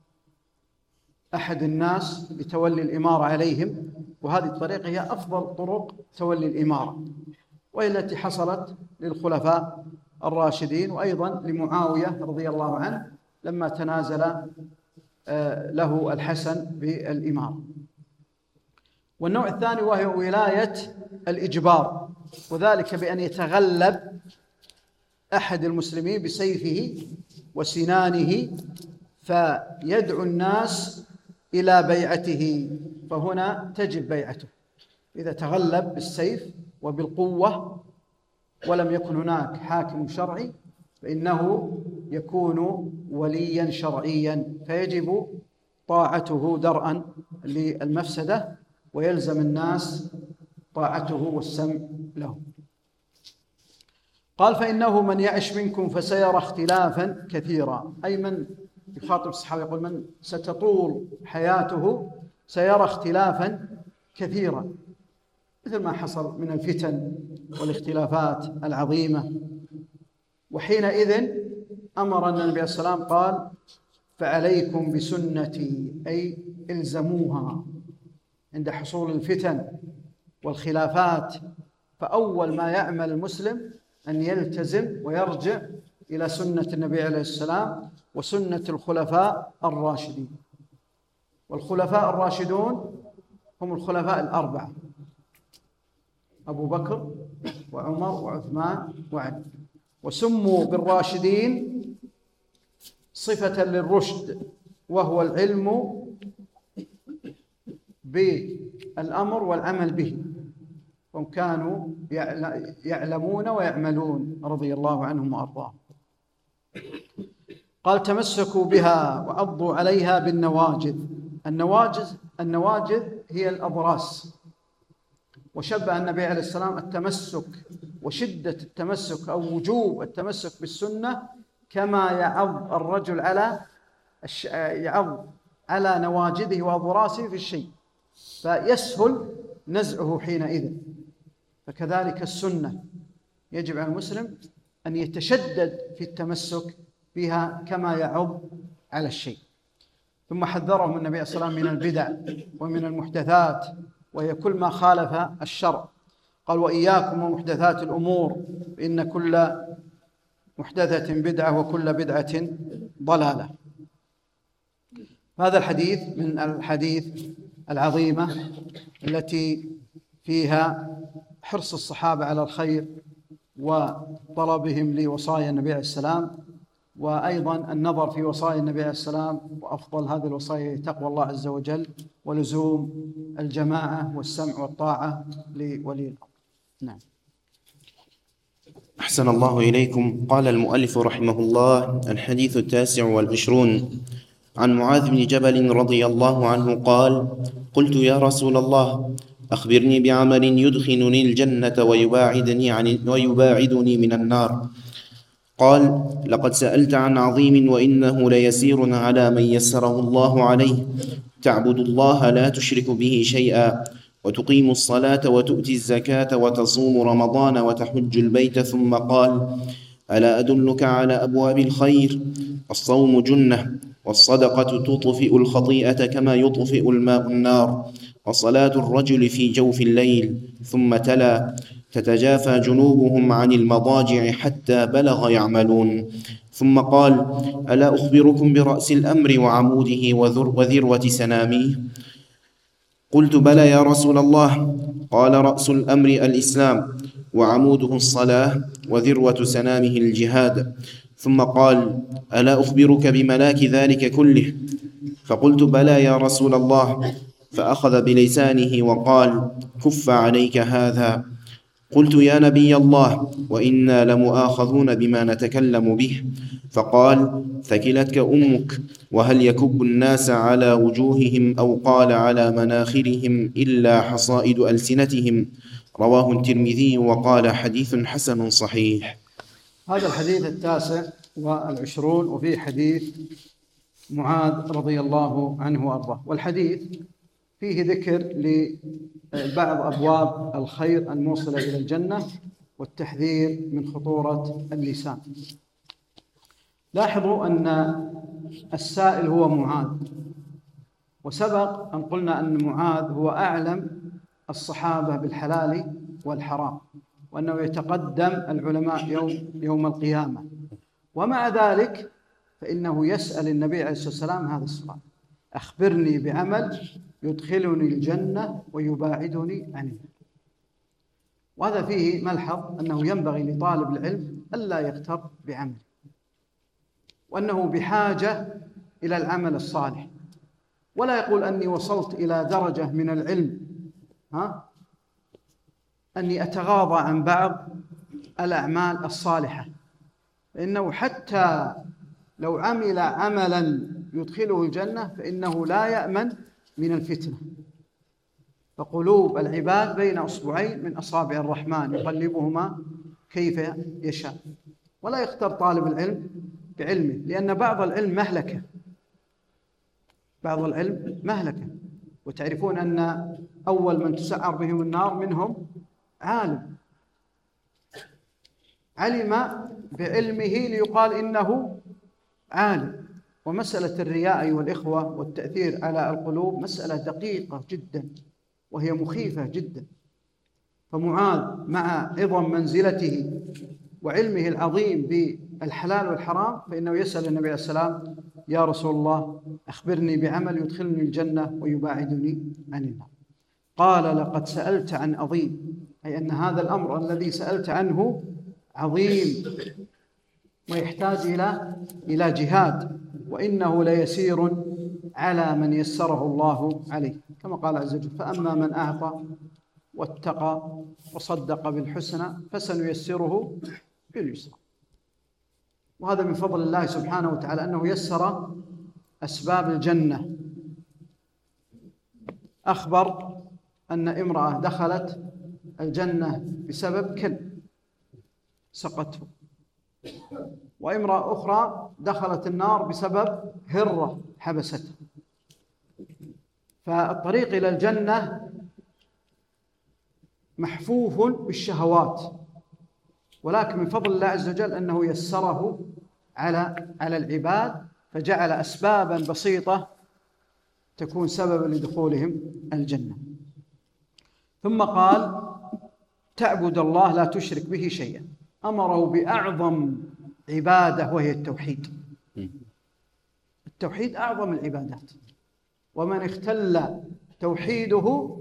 أحد الناس لتولي الإمارة عليهم، وهذه الطريقة هي أفضل طرق تولي الإمارة، وهي التي حصلت للخلفاء الراشدين، وأيضا لمعاوية رضي الله عنه لما تنازل له الحسن بالإمارة. والنوع الثاني وهي ولاية الإجبار، وذلك بأن يتغلب أحد المسلمين بسيفه وسنانه فيدعو الناس إلى بيعته، فهنا تجب بيعته. إذا تغلب بالسيف وبالقوة ولم يكن هناك حاكم شرعي فإنه يكون وليا شرعيا، فيجب طاعته درءا للمفسدة، ويلزم الناس طاعته والسمع له. قال: فإنه من يعش منكم فسيرى اختلافا كثيرا، أي من يخاطب الصحابة يقول: من ستطول حياته سيرى اختلافا كثيرا، مثل ما حصل من الفتن والاختلافات العظيمة. وحينئذ أمرنا النبي صلى الله عليه وسلم قال: فعليكم بسنتي، أي إلزموها عند حصول الفتن والخلافات. فأول ما يعمل المسلم أن يلتزم ويرجع إلى سنة النبي عليه السلام وسنة الخلفاء الراشدين. والخلفاء الراشدون هم الخلفاء الأربعة: أبو بكر وعمر وعثمان وعلي. وسموا بالراشدين صفة للرشد، وهو العلم بالأمر والعمل به، هم كانوا يعلمون ويعملون رضي الله عنهم وأرضاهم. قال: تمسكوا بها وعضوا عليها بالنواجذ. النواجذ النواجذ هي الأضراس. وشبه النبي عليه السلام التمسك وشدة التمسك أو وجوب التمسك بالسنة كما يعض الرجل على الش... يعض على نواجذه وأضراسه في الشيء فيسهل نزعه حينئذ. فكذلك السنة يجب على المسلم أن يتشدد في التمسك بها كما يعض على الشيء. ثم حذرهم النبي صلى الله عليه وسلم من البدع ومن المحدثات، وهي كل ما خالف الشرع. قال: وإياكم ومحدثات الأمور إن كل محدثة بدعة وكل بدعة ضلالة. هذا الحديث من الحديث العظيمة التي فيها حرص الصحابة على الخير وطلبهم لوصايا النبي عليه السلام، وأيضا النظر في وصايا النبي عليه السلام. وأفضل هذه الوصايا تقوى الله عز وجل ولزوم الجماعة والسمع والطاعة لولي الأمر. نعم. أحسن الله إليكم. قال المؤلف رحمه الله: الحديث التاسع والعشرون. عن معاذ بن جبل رضي الله عنه قال: قلت يا رسول الله أخبرني بعمل يدخلني الجنة ويباعدني عن ويباعدني من النار. قال: لقد سألت عن عظيم وإنه ليسير على من يسره الله عليه: تعبد الله لا تشرك به شيئا، وتقيم الصلاة وتؤتي الزكاة وتصوم رمضان وتحج البيت. ثم قال: ألا أدلك على أبواب الخير؟ الصوم جنة، والصدقة تطفئ الخطيئة كما يطفئ الماء النار، وصلاة الرجل في جوف الليل. ثم تلا: تتجافى جنوبهم عن المضاجع حتى بلغ يعملون. ثم قال: ألا أخبركم برأس الأمر وعموده وذروة سناميه؟ قلت: بلى يا رسول الله. قال: رأس الأمر الإسلام، وعموده الصلاة، وذروة سنامه الجهاد. ثم قال: ألا أخبرك بملاك ذلك كله؟ فقلت: بلى يا رسول الله. فأخذ بلسانه وقال: كف عليك هذا. قلت: يا نبي الله، وإنا لمؤاخذون بما نتكلم به. فقال: ثكلتك أمك، وهل يكب الناس على وجوههم أو قال على مناخرهم إلا حصائد ألسنتهم. رواه الترمذي وقال: حديث حسن صحيح. هذا الحديث التاسع والعشرون، وفيه حديث معاذ رضي الله عنه وأرضاه. والحديث فيه ذكر لبعض أبواب الخير الموصلة إلى الجنة والتحذير من خطورة اللسان. لاحظوا أن السائل هو معاذ، وسبق أن قلنا أن معاذ هو أعلم الصحابة بالحلال والحرام، وأنه يتقدم العلماء يوم, يوم القيامة. ومع ذلك فإنه يسأل النبي عليه الصلاة والسلام هذا السؤال: أخبرني بعمل يدخلني الجنة ويباعدني عن النار. وهذا فيه ملحظ أنه ينبغي لطالب العلم ألا يغتر بعمل، وأنه بحاجة إلى العمل الصالح، ولا يقول أني وصلت إلى درجة من العلم ها أني أتغاضى عن بعض الأعمال الصالحة، لأنه حتى لو عمل عملا يدخله الجنة فإنه لا يأمن من الفتنة. فقلوب العباد بين أصبعين من أصابع الرحمن يقلبهما كيف يشاء. ولا يختار طالب العلم بعلمه، لأن بعض العلم مهلكة، بعض العلم مهلكة. وتعرفون أن أول من تسعر بهم النار منهم عالم علم بعلمه ليقال إنه عالم. ومسألة الرياء أيها الإخوة والتأثير على القلوب مسألة دقيقة جدا وهي مخيفة جدا. فمعاذ مع عظم منزلته وعلمه العظيم بالحلال والحرام فإنه يسأل النبي عليه السلام: يا رسول الله أخبرني بعمل يدخلني الجنة ويباعدني عن النار. قال: لقد سألت عن عظيم، أي أن هذا الأمر الذي سألت عنه عظيم ويحتاج إلى إلى جهاد، وإنه ليسير على من يسره الله عليه، كما قال عز وجل: فأما من أعطى واتقى وصدق بالحسنى فسنيسره باليسرى. وهذا من فضل الله سبحانه وتعالى أنه يسر أسباب الجنة. أخبر أن امرأة دخلت الجنة بسبب كلب سقته، وامرأة أخرى دخلت النار بسبب هرة حبستها. فالطريق إلى الجنة محفوف بالشهوات، ولكن من فضل الله عز وجل أنه يسره على على العباد، فجعل أسبابا بسيطة تكون سببا لدخولهم الجنة. ثم قال: تعبد الله لا تشرك به شيئا. أمره بأعظم عبادة وهي التوحيد. التوحيد أعظم العبادات، ومن اختل توحيده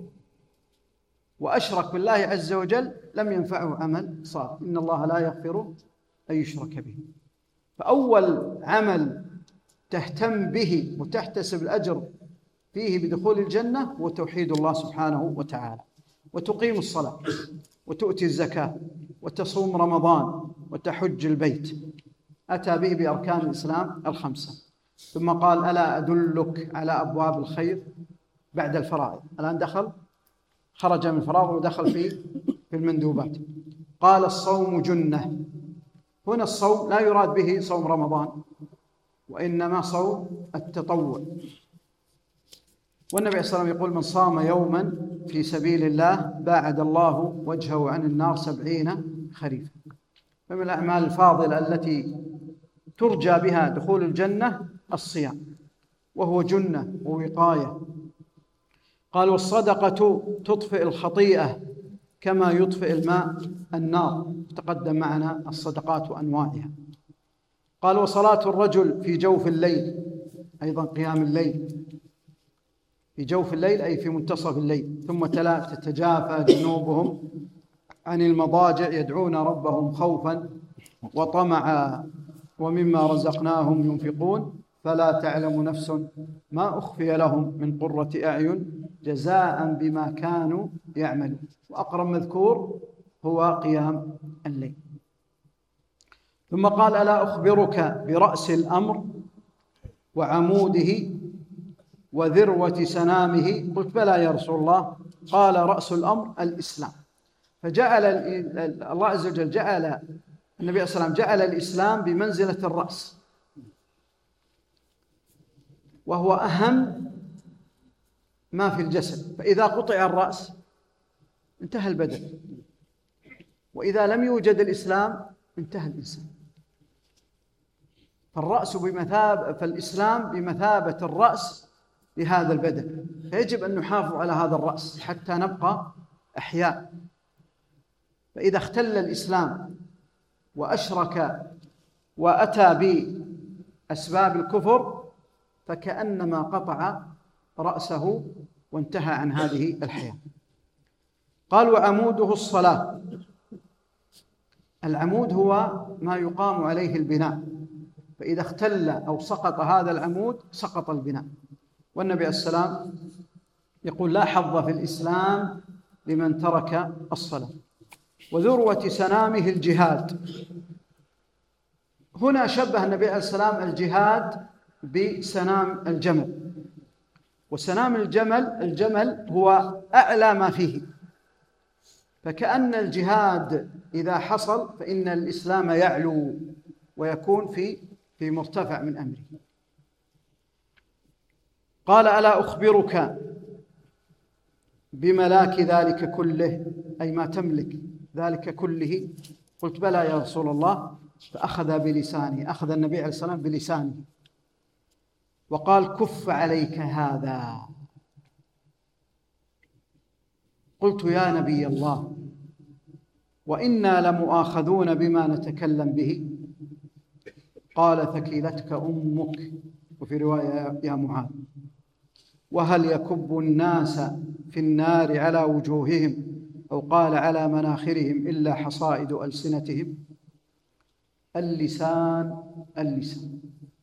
وأشرك بالله عز وجل لم ينفعه عمل صالح. إن الله لا يغفر أن يشرك به. فأول عمل تهتم به وتحتسب الأجر فيه بدخول الجنة هو توحيد الله سبحانه وتعالى، وتقيم الصلاة وتؤتي الزكاة وتصوم رمضان وتحج البيت. أتى به بأركان الإسلام الخمسة. ثم قال: ألا أدلك على أبواب الخير بعد الفرائض. الآن دخل خرج من الفرائض ودخل في في المندوبات. قال: الصوم جنة. هنا الصوم لا يراد به صوم رمضان، وإنما صوم التطوع. والنبي صلى الله عليه وسلم يقول: من صام يوما في سبيل الله باعد الله وجهه عن النار سبعين خريفا. فمن الأعمال الفاضلة التي ترجى بها دخول الجنة الصيام، وهو جنة ووقاية. قال: والصدقة تطفئ الخطيئة كما يطفئ الماء النار. تقدم معنا الصدقات وأنواعها. قال: وصلاة الرجل في جوف الليل، أيضا قيام الليل في جوف الليل أي في منتصف الليل. ثم تلا: تتجافى جنوبهم عن المضاجع يدعون ربهم خوفا وطمعا ومما رزقناهم ينفقون فلا تعلم نفس ما أخفي لهم من قرة أعين جزاء بما كانوا يعملون. وأقرب مذكور هو قيام الليل. ثم قال: ألا أخبرك برأس الأمر وعموده وذروة سنامه؟ قلت: بلى يا رسول الله. قال: رأس الأمر الإسلام. فجعل الله عز وجل جعل النبي صلى الله عليه وسلم جعل الإسلام بمنزلة الرأس، وهو أهم ما في الجسد. فإذا قطع الرأس انتهى البدن، وإذا لم يوجد الإسلام انتهى الإنسان. فالرأس بمثابة فالإسلام بمثابة الرأس لهذا البدن، فيجب أن نحافظ على هذا الرأس حتى نبقى أحياء. فإذا اختل الإسلام وأشرك وأتى بأسباب الكفر فكأنما قطع رأسه وانتهى عن هذه الحياة. قال: وعموده الصلاة. العمود هو ما يقام عليه البناء، فإذا اختل أو سقط هذا العمود سقط البناء. والنبي عليه السلام يقول: لا حظ في الإسلام لمن ترك الصلاة. وذروة سنامه الجهاد. هنا شبه النبي عليه السلام الجهاد بسنام الجمل. وسنام الجمل الجمل هو أعلى ما فيه، فكأن الجهاد إذا حصل فإن الإسلام يعلو ويكون في في مرتفع من أمره. قال: ألا أخبرك بملاك ذلك كله، أي ما تملك ذلك كله؟ قلت: بلى يا رسول الله. فأخذ بلسانه، أخذ النبي عليه الصلاة والسلام بلسانه وقال: كف عليك هذا. قلت: يا نبي الله، وإنا لمؤاخذون بما نتكلم به. قال: ثكلتك أمك. وفي رواية: يا معاذ، وهل يكب الناس في النار على وجوههم، أو قال على مناخرهم، إلا حصائد ألسنتهم؟ اللسان اللسان.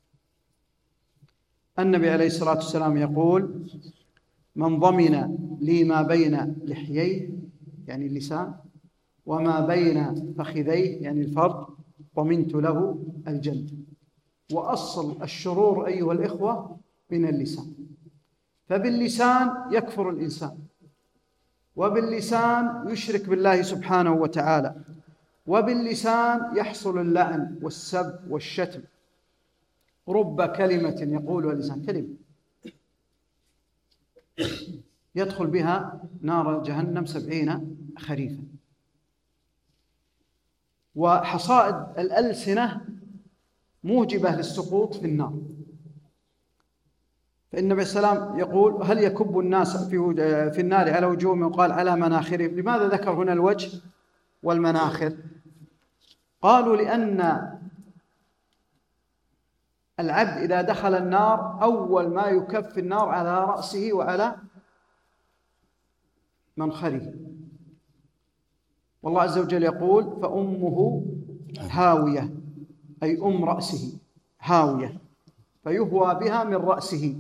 النبي عليه الصلاة والسلام يقول: من ضمن لي ما بين لحييه، يعني اللسان، وما بين فخذيه، يعني الفرج، ضمنت له الجنة. وأصل الشرور أيها الإخوة من اللسان، فباللسان يكفر الإنسان، وباللسان يشرك بالله سبحانه وتعالى، وباللسان يحصل اللعن والسب والشتم. رب كلمة يقولها اللسان، كلمة يدخل بها نار جهنم سبعين خريفا. وحصائد الألسنة موجبة للسقوط في النار. فالنبي صلى الله عليه وسلم يقول: هل يكب الناس في في النار على وجوههم، وقال على مناخرهم؟ لماذا ذكر هنا الوجه والمناخر؟ قالوا: لأن العبد إذا دخل النار أول ما يكب في النار على رأسه وعلى منخره. والله عز وجل يقول: فأمه هاوية، أي أم رأسه هاوية، فيهوى بها من رأسه.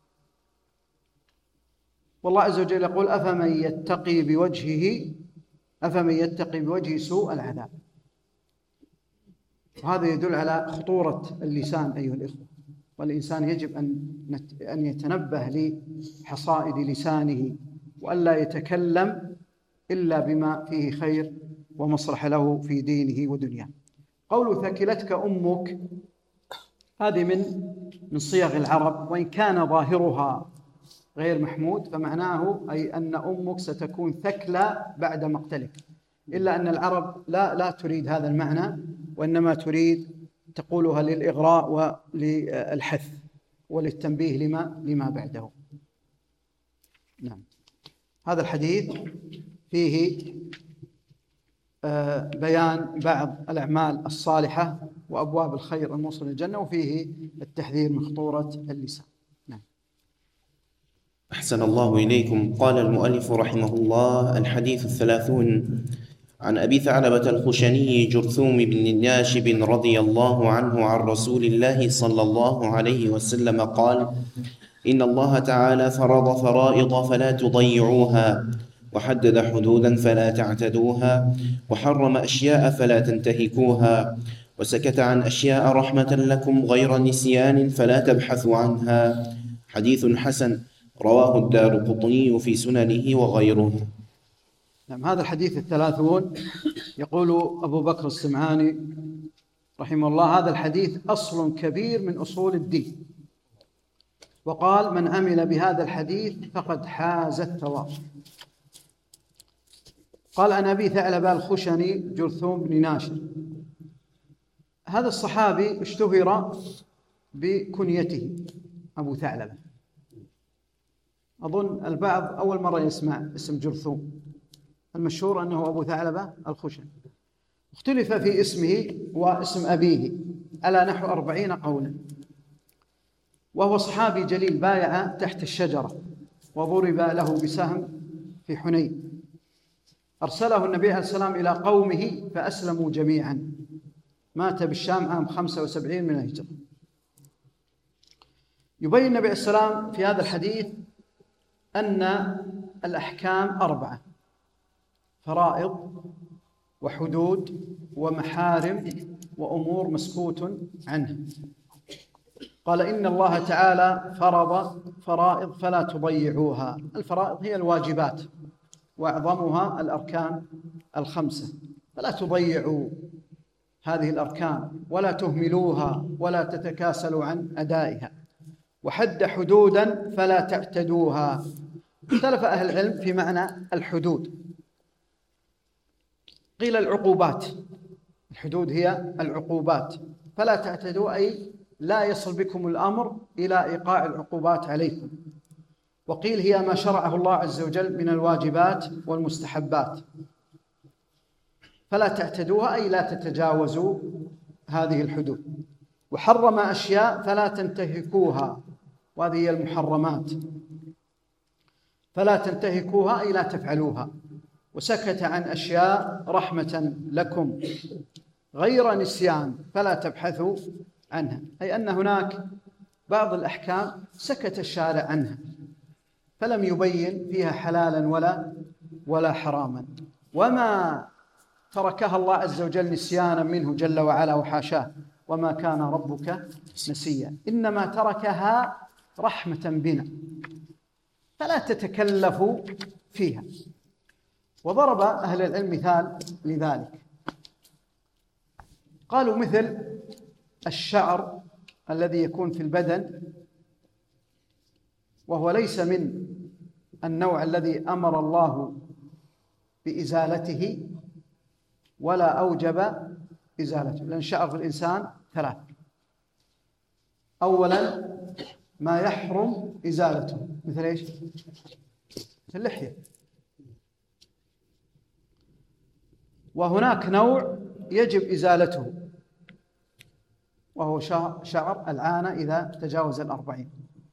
والله عز وجل يقول: أفمن يتقي بوجهه أفمن يتقي بوجهه سوء العذاب. وهذا يدل على خطورة اللسان أيها الإخوة، والإنسان يجب أن أن يتنبه لحصائد لسانه، وألا يتكلم إلا بما فيه خير ومصلحة له في دينه ودنياه. قول ثكلتك أمك هذه من من صيغ العرب، وإن كان ظاهرها غير محمود، فمعناه أي أن أمك ستكون ثكلى بعد مقتلك، إلا أن العرب لا لا تريد هذا المعنى، وإنما تريد تقولها للإغراء وللحث وللتنبيه لما لما بعده. نعم. هذا الحديث فيه بيان بعض الأعمال الصالحة وأبواب الخير الموصل للجنة، وفيه التحذير من خطورة اللسان. نعم. أحسن الله إليكم. قال المؤلف رحمه الله: الحديث الثلاثون. عن أبي ثعلبة الخشني جرثوم بن ناشب رضي الله عنه عن رسول الله صلى الله عليه وسلم قال: إن الله تعالى فرض فرائض فلا تضيعوها، وحدد حدودا فلا تعتدوها، وحرم أشياء فلا تنتهكوها، وسكت عن أشياء رحمة لكم غير نسيان فلا تبحثوا عنها. حديث حسن، رواه الدارقطني في سننه وغيره. نعم. هذا الحديث الثلاثون يقول أبو بكر السمعاني رحمه الله: هذا الحديث أصل كبير من أصول الدين. وقال: من عمل بهذا الحديث فقد حاز الثواب. قال: عن أبي ثعلبة الخشني جرثوم بن ناشر. هذا الصحابي اشتهر بكنيته أبو ثعلبة. أظن البعض أول مرة يسمع اسم جرثوم، المشهور أنه أبو ثعلبة الخشني. اختلف في اسمه واسم أبيه على نحو أربعين قولا. وهو صحابي جليل بايع تحت الشجرة وضرب له بسهم في حنين. أرسله النبي عليه السلام إلى قومه فأسلموا جميعا. مات بالشام عام خمسة وسبعين من الهجرة. يبين النبي عليه السلام في هذا الحديث أن الأحكام أربعة: فرائض وحدود ومحارم وأمور مسكوت عنها. قال: إن الله تعالى فرض فرائض فلا تضيعوها. الفرائض هي الواجبات، وأعظمها الأركان الخمسة، فلا تضيعوا هذه الأركان ولا تهملوها ولا تتكاسلوا عن أدائها. وحد حدودا فلا تعتدوها. اختلف أهل العلم في معنى الحدود. قيل العقوبات، الحدود هي العقوبات، فلا تعتدوا أي لا يصل بكم الأمر إلى إيقاع العقوبات عليكم. وقيل هي ما شرعه الله عز وجل من الواجبات والمستحبات، فلا تعتدوها أي لا تتجاوزوا هذه الحدود. وحرم أشياء فلا تنتهكوها، وهذه هي المحرمات، فلا تنتهكوها أي لا تفعلوها. وسكت عن أشياء رحمة لكم غير نسيان فلا تبحثوا عنها، أي أن هناك بعض الأحكام سكت الشارع عنها فلم يبين فيها حلالا ولا ولا حراما، وما تركها الله عز وجل نسيانا منه جل وعلا وحاشاه، وما كان ربك نسيا، إنما تركها رحمة بنا فلا تتكلفوا فيها. وضرب أهل العلم مثال لذلك، قالوا مثل الشعر الذي يكون في البدن، وهو ليس من النوع الذي أمر الله بإزالته ولا أوجب إزالته، لأن شعر في الإنسان ثلاث: أولا ما يحرم إزالته مثل إيش؟ مثل اللحية. وهناك نوع يجب إزالته وهو شعر العانة إذا تجاوز الأربعين.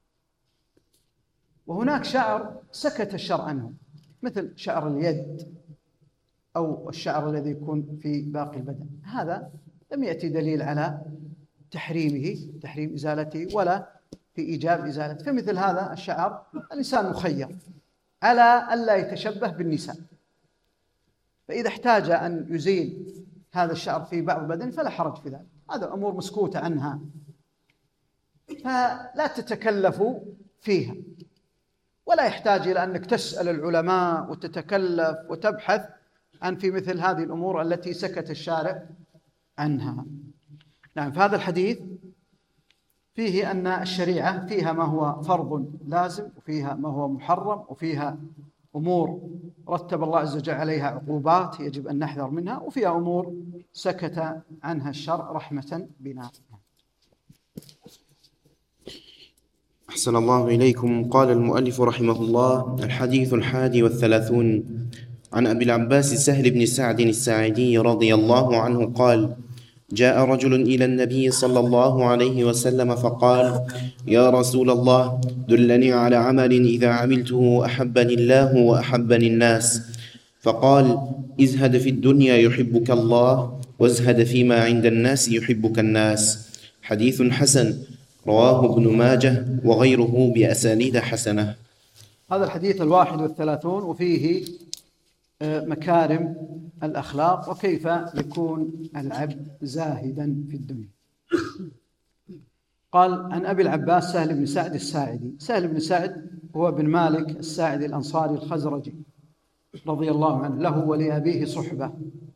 وهناك شعر سكت الشرع عنه مثل شعر اليد أو الشعر الذي يكون في باقي البدن، هذا لم يأتي دليل على تحريمه تحريم إزالته ولا في إيجاب إزالته. فمثل هذا الشعر الإنسان مخير على ألا يتشبه بالنساء، فإذا احتاج أن يزيل هذا الشعر في بعض البدن فلا حرج في ذلك، هذا أمور مسكوتة عنها فلا تتكلفوا فيها، ولا يحتاج إلى أنك تسأل العلماء وتتكلف وتبحث عن في مثل هذه الأمور التي سكت الشارع عنها. نعم، فهذا الحديث فيه أن الشريعة فيها ما هو فرض لازم، وفيها ما هو محرم، وفيها أمور رتب الله عز وجل عليها عقوبات يجب أن نحذر منها، وفيها أمور سكت عنها الشرع رحمة بنا. أحسن الله إليكم. قال المؤلف رحمه الله: الحديث الحادي والثلاثون عن أبي العباس سهل بن سعد الساعدي رضي الله عنه قال: جاء رجل إلى النبي صلى الله عليه وسلم فقال: يا رسول الله، دلني على عمل إذا عملته أحبني الله وأحبني الناس. فقال: ازهد في الدنيا يحبك الله، وازهد فيما عند الناس يحبك الناس. حديث حسن، رواه ابن ماجه وغيره بأسانيد حسنة. هذا الحديث الواحد والثلاثون وفيه مكارم الأخلاق وكيف يكون العبد زاهدا في الدنيا. قال: عن أبي العباس سهل بن سعد الساعدي. سهل بن سعد هو بن مالك الساعدي الأنصاري الخزرجي رضي الله عنه، له ولأبيه صحبة،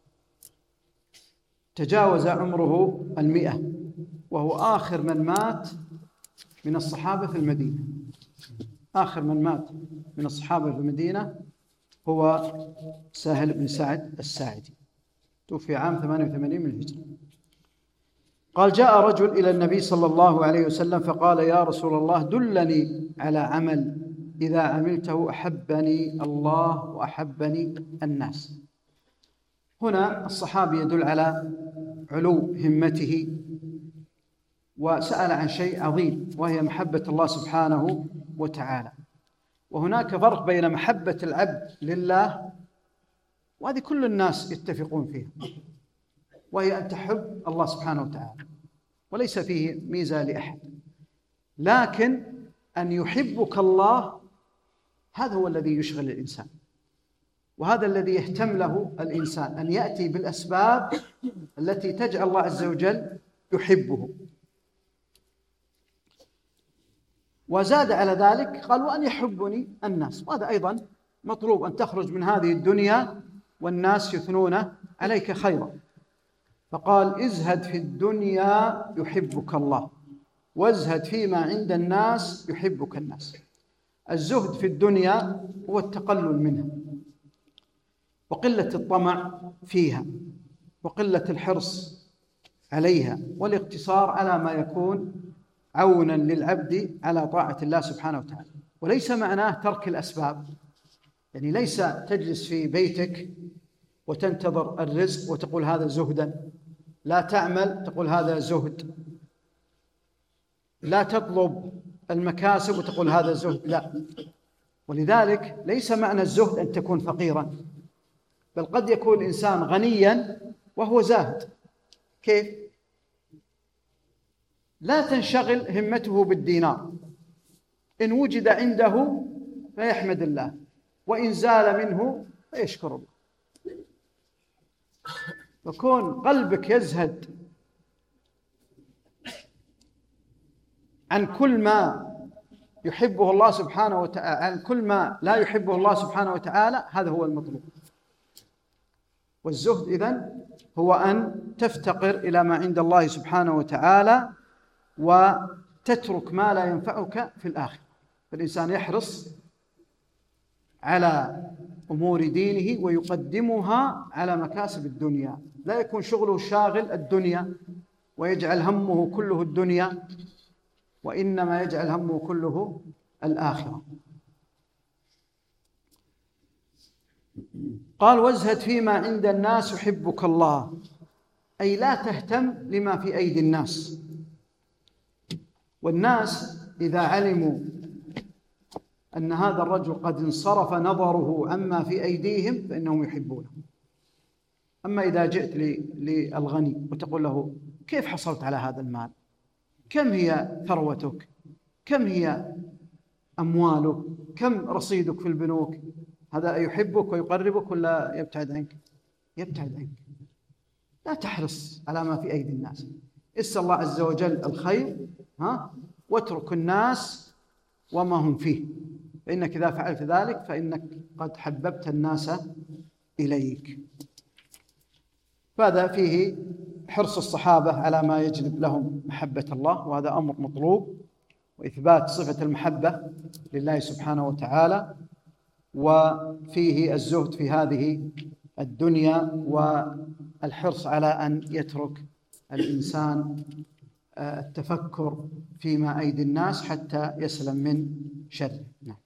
تجاوز عمره المئة، وهو آخر من مات من الصحابة في المدينة. آخر من مات من الصحابة في المدينة هو سهل بن سعد الساعدي، توفي عام ثمانية وثمانين من الهجرة. قال: جاء رجل إلى النبي صلى الله عليه وسلم فقال: يا رسول الله، دلني على عمل إذا عملته أحبني الله وأحبني الناس. هنا الصحابي يدل على علو همته وسأل عن شيء عظيم وهي محبة الله سبحانه وتعالى. وهناك فرق بين محبة العبد لله، وهذه كل الناس يتفقون فيها، وهي أن تحب الله سبحانه وتعالى وليس فيه ميزة لأحد، لكن أن يحبك الله هذا هو الذي يشغل الإنسان، وهذا الذي يهتم له الإنسان، أن يأتي بالأسباب التي تجعل الله عز وجل يحبه. وزاد على ذلك قال: وأن يحبني الناس، وهذا أيضا مطلوب، أن تخرج من هذه الدنيا والناس يثنون عليك خيرا. فقال: ازهد في الدنيا يحبك الله، وازهد فيما عند الناس يحبك الناس. الزهد في الدنيا هو التقلل منها وقلة الطمع فيها وقلة الحرص عليها والاقتصار على ما يكون عونا للعبد على طاعة الله سبحانه وتعالى. وليس معناه ترك الأسباب، يعني ليس تجلس في بيتك وتنتظر الرزق وتقول هذا زهدا، لا تعمل تقول هذا زهد، لا تطلب المكاسب وتقول هذا زهد، لا. ولذلك ليس معنى الزهد أن تكون فقيرا، بل قد يكون الإنسان غنيا وهو زاهد. كيف؟ لا تنشغل همته بالدينار، إن وجد عنده فيحمد الله، وإن زال منه فيشكر الله. وكون قلبك يزهد عن كل ما يحبه الله سبحانه وتعالى، عن كل ما لا يحبه الله سبحانه وتعالى، هذا هو المطلوب. والزهد إذن هو أن تفتقر إلى ما عند الله سبحانه وتعالى وتترك ما لا ينفعك في الآخرة. فالإنسان يحرص على أمور دينه ويقدمها على مكاسب الدنيا، لا يكون شغله شاغل الدنيا ويجعل همه كله الدنيا، وإنما يجعل همه كله الآخرة. قال وازهد فيما عند الناس يحبك الله، أي لا تهتم لما في أيدي الناس. والناس إذا علموا أن هذا الرجل قد انصرف نظره عما في أيديهم فإنهم يحبونه. أما إذا جئت للغني وتقول له كيف حصلت على هذا المال؟ كم هي ثروتك؟ كم هي أموالك؟ كم رصيدك في البنوك؟ هذا يحبك ويقربك ولا يبتعد عنك؟ يبتعد عنك. لا تحرص على ما في أيدي الناس، اسأل الله عز وجل الخير، ها، واترك الناس وما هم فيه، فإنك إذا فعلت ذلك فإنك قد حببت الناس إليك. فهذا فيه حرص الصحابة على ما يجلب لهم محبة الله، وهذا أمر مطلوب، وإثبات صفة المحبة لله سبحانه وتعالى. وفيه الزهد في هذه الدنيا والحرص على أن يترك الإنسان التفكر فيما أيدي الناس حتى يسلم من شر. نعم.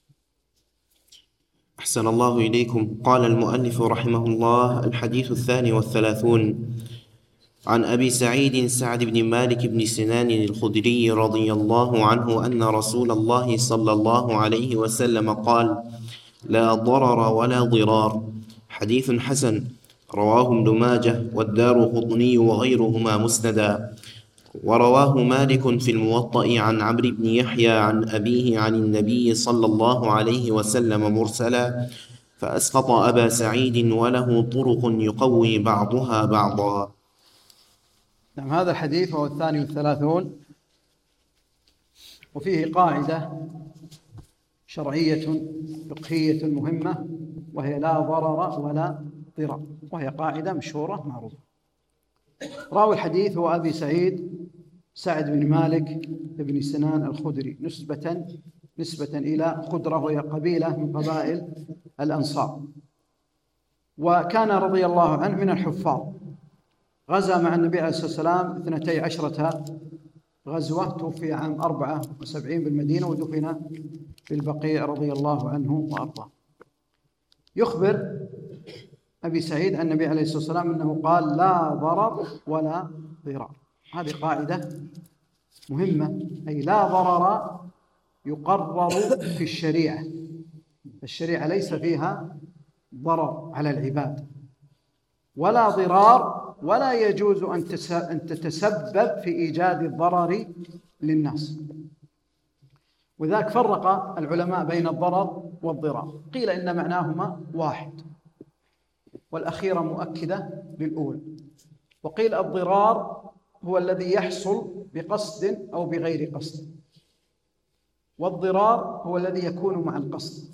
أحسن الله إليكم. قال المؤلف رحمه الله: الحديث الثاني والثلاثون عن أبي سعيد سعد بن مالك بن سنان الخدري رضي الله عنه أن رسول الله صلى الله عليه وسلم قال: لا ضرر ولا ضرار. حديث حسن، رواه ابن ماجه والدارقطني وغيرهما مسندا. ورواه مالك في الموطأ عن عمرو بن يحيى عن أبيه عن النبي صلى الله عليه وسلم مرسلا، فأسقط أبا سعيد وله طرق يقوي بعضها بعضا. نعم. هذا الحديث هو الثاني والثلاثون، وفيه قاعدة شرعية فقهية مهمة، وهي لا ضرر ولا ضرار، وهي قاعدة مشهورة معروفة. راوي الحديث هو أبي سعيد سعد بن مالك بن سنان الخدري، نسبة نسبة إلى خدرة، وهي قبيلة من قبائل الأنصار. وكان رضي الله عنه من الحفاظ، غزا مع النبي عليه الصلاة والسلام اثنتي عشرة غزوة، توفي عام أربعة وسبعين بالمدينة ودفن في البقيع رضي الله عنه وأرضاه. يخبر أبي سعيد عن النبي عليه الصلاة والسلام أنه قال: لا ضرر ولا ضرار. هذه قاعدة مهمة، أي لا ضرر يقرر في الشريعة، الشريعة ليس فيها ضرر على العباد، ولا ضرار، ولا يجوز أن تتسبب في إيجاد الضرر للناس. وذاك فرق العلماء بين الضرر والضرار، قيل إن معناهما واحد، والأخيرة مؤكدة للأولى، وقيل الضرار هو الذي يحصل بقصد أو بغير قصد، والضرار هو الذي يكون مع القصد.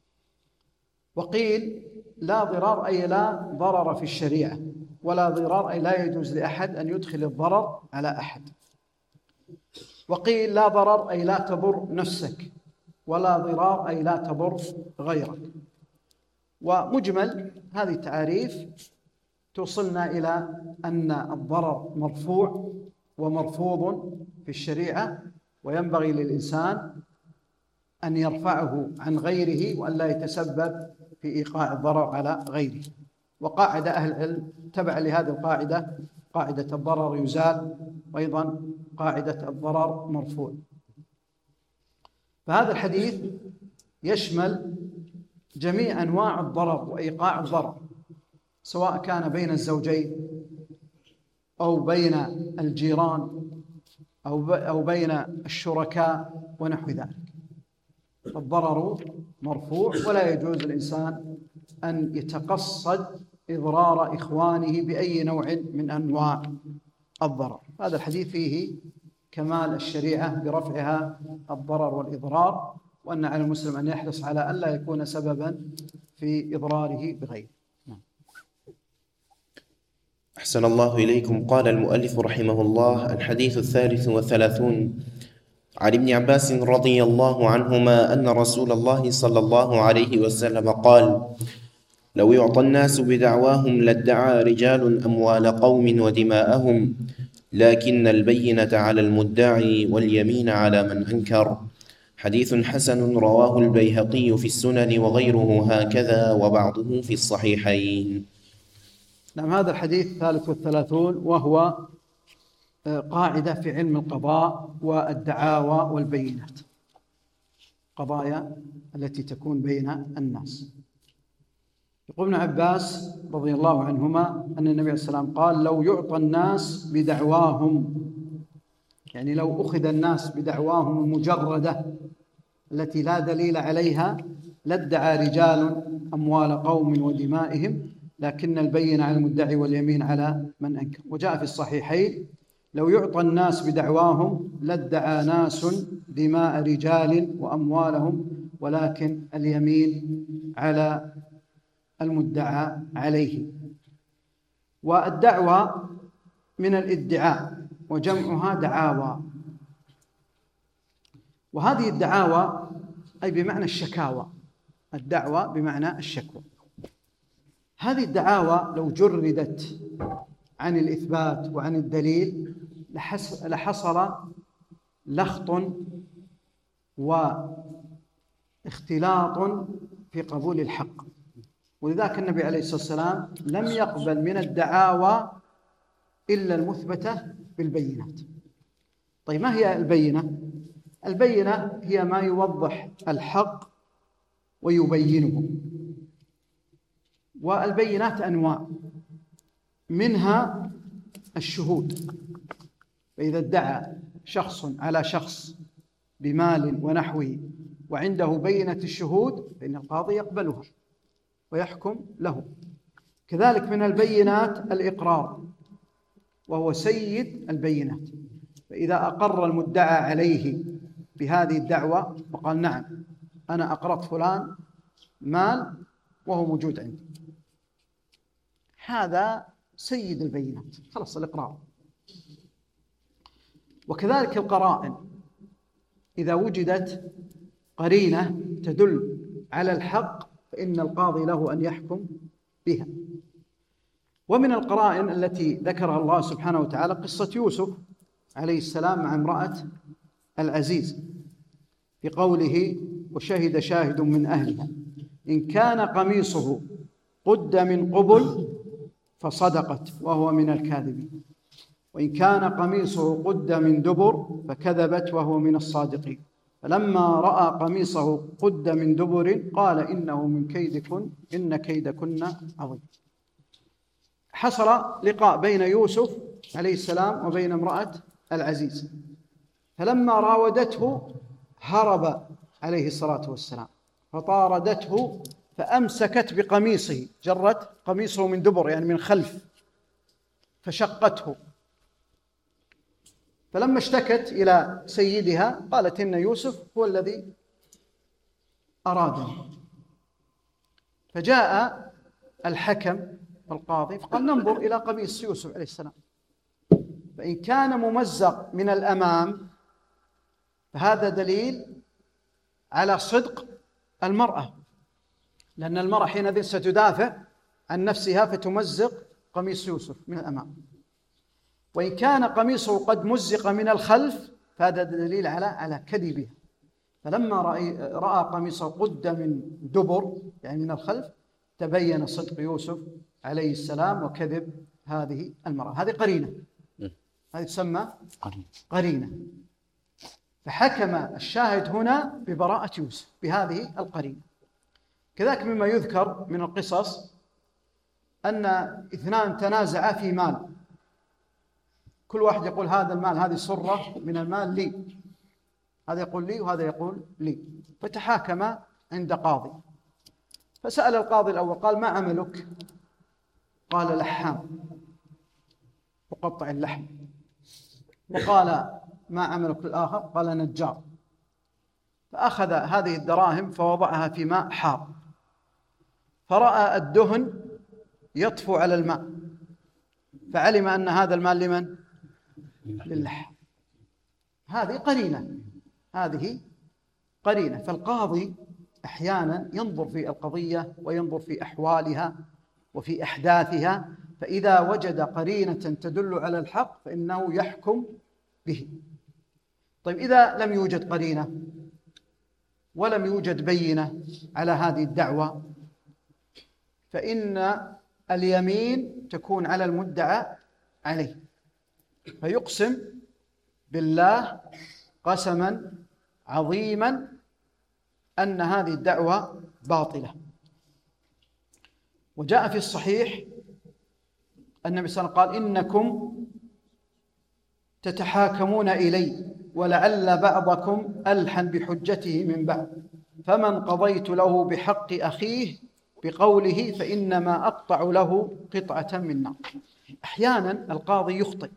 وقيل لا ضرار أي لا ضرر في الشريعة، ولا ضرار أي لا يجوز لأحد أن يدخل الضرر على أحد. وقيل لا ضرر أي لا تضر نفسك، ولا ضرار أي لا تضر غيرك. ومجمل هذه التعاريف توصلنا إلى أن الضرر مرفوع ومرفوض في الشريعة، وينبغي للإنسان أن يرفعه عن غيره وأن لا يتسبب في إيقاع الضرر على غيره. وقاعدة أهل العلم تبع لهذه القاعدة قاعدة الضرر يزال، وأيضا قاعدة الضرر مرفوع. فهذا الحديث يشمل جميع أنواع الضرر وإيقاع الضرر، سواء كان بين الزوجين أو بين الجيران أو بين الشركاء ونحو ذلك. الضرر مرفوع، ولا يجوز للإنسان أن يتقصد إضرار إخوانه بأي نوع من أنواع الضرر. هذا الحديث فيه كمال الشريعة برفعها الضرر والإضرار، وأن على المسلم أن يحرص على ألا يكون سببا في إضراره بغيره. أحسن الله إليكم. قال المؤلف رحمه الله: الحديث الثالث والثلاثون عن ابن عباس رضي الله عنهما أن رسول الله صلى الله عليه وسلم قال: لو يعطى الناس بدعواهم لادعى رجال أموال قوم ودماءهم، لكن البينة على المدعي واليمين على من أنكر. حديث حسن رواه البيهقي في السنن وغيره هكذا، وبعضه في الصحيحين. نعم، هذا الحديث الثالث والثلاثون، وهو قاعدة في علم القضاء والدعاوى والبينات، قضايا التي تكون بين الناس. يقول ابن عباس رضي الله عنهما أن النبي عليه الصلاة والسلام قال: لو يعطى الناس بدعواهم، يعني لو أخذ الناس بدعواهم المجردة التي لا دليل عليها، لادعى رجال أموال قوم ودمائهم، لكن البين على المدعي واليمين على من أنكر. وجاء في الصحيحين: لو يعطى الناس بدعواهم لادعى ناس دماء رجال وأموالهم، ولكن اليمين على المدعى عليه. والدعوى من الادعاء، وجمعها دعاوى. وهذه الدعاوى أي بمعنى الشكاوى، الدعوى بمعنى الشكوى. هذه الدعاوى لو جردت عن الإثبات وعن الدليل لحصل لخط واختلاط في قبول الحق. ولذلك النبي عليه الصلاة والسلام لم يقبل من الدعاوى إلا المثبتة بالبينات. طيب، ما هي البينة؟ البينة هي ما يوضح الحق ويبينه. والبينات أنواع، منها الشهود. فإذا ادعى شخص على شخص بمال ونحوه وعنده بينة الشهود، فإن القاضي يقبلها ويحكم له. كذلك من البينات الإقرار، وهو سيد البينات. فإذا أقر المدعى عليه بهذه الدعوة وقال: نعم أنا أقرضت فلان مال وهو موجود عندي، هذا سيد البينات، خلص الإقرار. وكذلك القرائن، إذا وجدت قرينة تدل على الحق فإن القاضي له أن يحكم بها. ومن القرائن التي ذكرها الله سبحانه وتعالى قصة يوسف عليه السلام مع امرأة العزيز، في قوله: وشهد شاهد من أهلها إن كان قميصه قد من قبل فصدقت وهو من الكاذبين، وإن كان قميصه قد من دبر فكذبت وهو من الصادقين، فلما رأى قميصه قد من دبر قال إنه من كيدكن إن كيدكن عظيم. حصل لقاء بين يوسف عليه السلام وبين امرأة العزيز، فلما راودته هرب عليه الصلاة والسلام، فطاردته فأمسكت بقميصه، جرت قميصه من دبر يعني من خلف، فشقته. فلما اشتكت إلى سيدها قالت إن يوسف هو الذي أرادني. فجاء الحكم القاضي فقال: ننظر إلى قميص يوسف عليه السلام، فإن كان ممزق من الأمام فهذا دليل على صدق المرأة، لأن المرأة حينئذ ستدافع عن نفسها فتمزق قميص يوسف من الأمام، وإن كان قميصه قد مزق من الخلف فهذا دليل على على كذبها. فلما رأي رأى قميصه قد من دبر يعني من الخلف تبين صدق يوسف عليه السلام وكذب هذه المرأة. هذه قرينة، هذه تسمى قرينة. فحكم الشاهد هنا ببراءة يوسف بهذه القرينة. كذلك مما يذكر من القصص أن اثنان تنازعا في مال، كل واحد يقول هذا المال، هذه صرة من المال لي، هذا يقول لي وهذا يقول لي، فتحاكما عند قاضي. فسأل القاضي الأول قال: ما عملك؟ قال: لحام أقطع اللحم. وقال: ما عملك الآخر؟ قال: نجار. فأخذ هذه الدراهم فوضعها في ماء حار، فرأى الدهن يطفو على الماء، فعلم أن هذا المال لمن؟ للحم. هذه قرينة، هذه قرينة. فالقاضي أحيانا ينظر في القضية وينظر في أحوالها وفي أحداثها، فإذا وجد قرينة تدل على الحق فإنه يحكم به. طيب إذا لم يوجد قرينة ولم يوجد بينة على هذه الدعوة فإن اليمين تكون على المدعى عليه، فيقسم بالله قسما عظيما أن هذه الدعوة باطلة. وجاء في الصحيح النبي صلى الله عليه وسلم قال: إنكم تتحاكمون إلي ولعل بعضكم ألحن بحجته من بعض، فمن قضيت له بحق أخيه بقوله فإنما أقطع له قطعة من نار. أحيانا القاضي يخطئ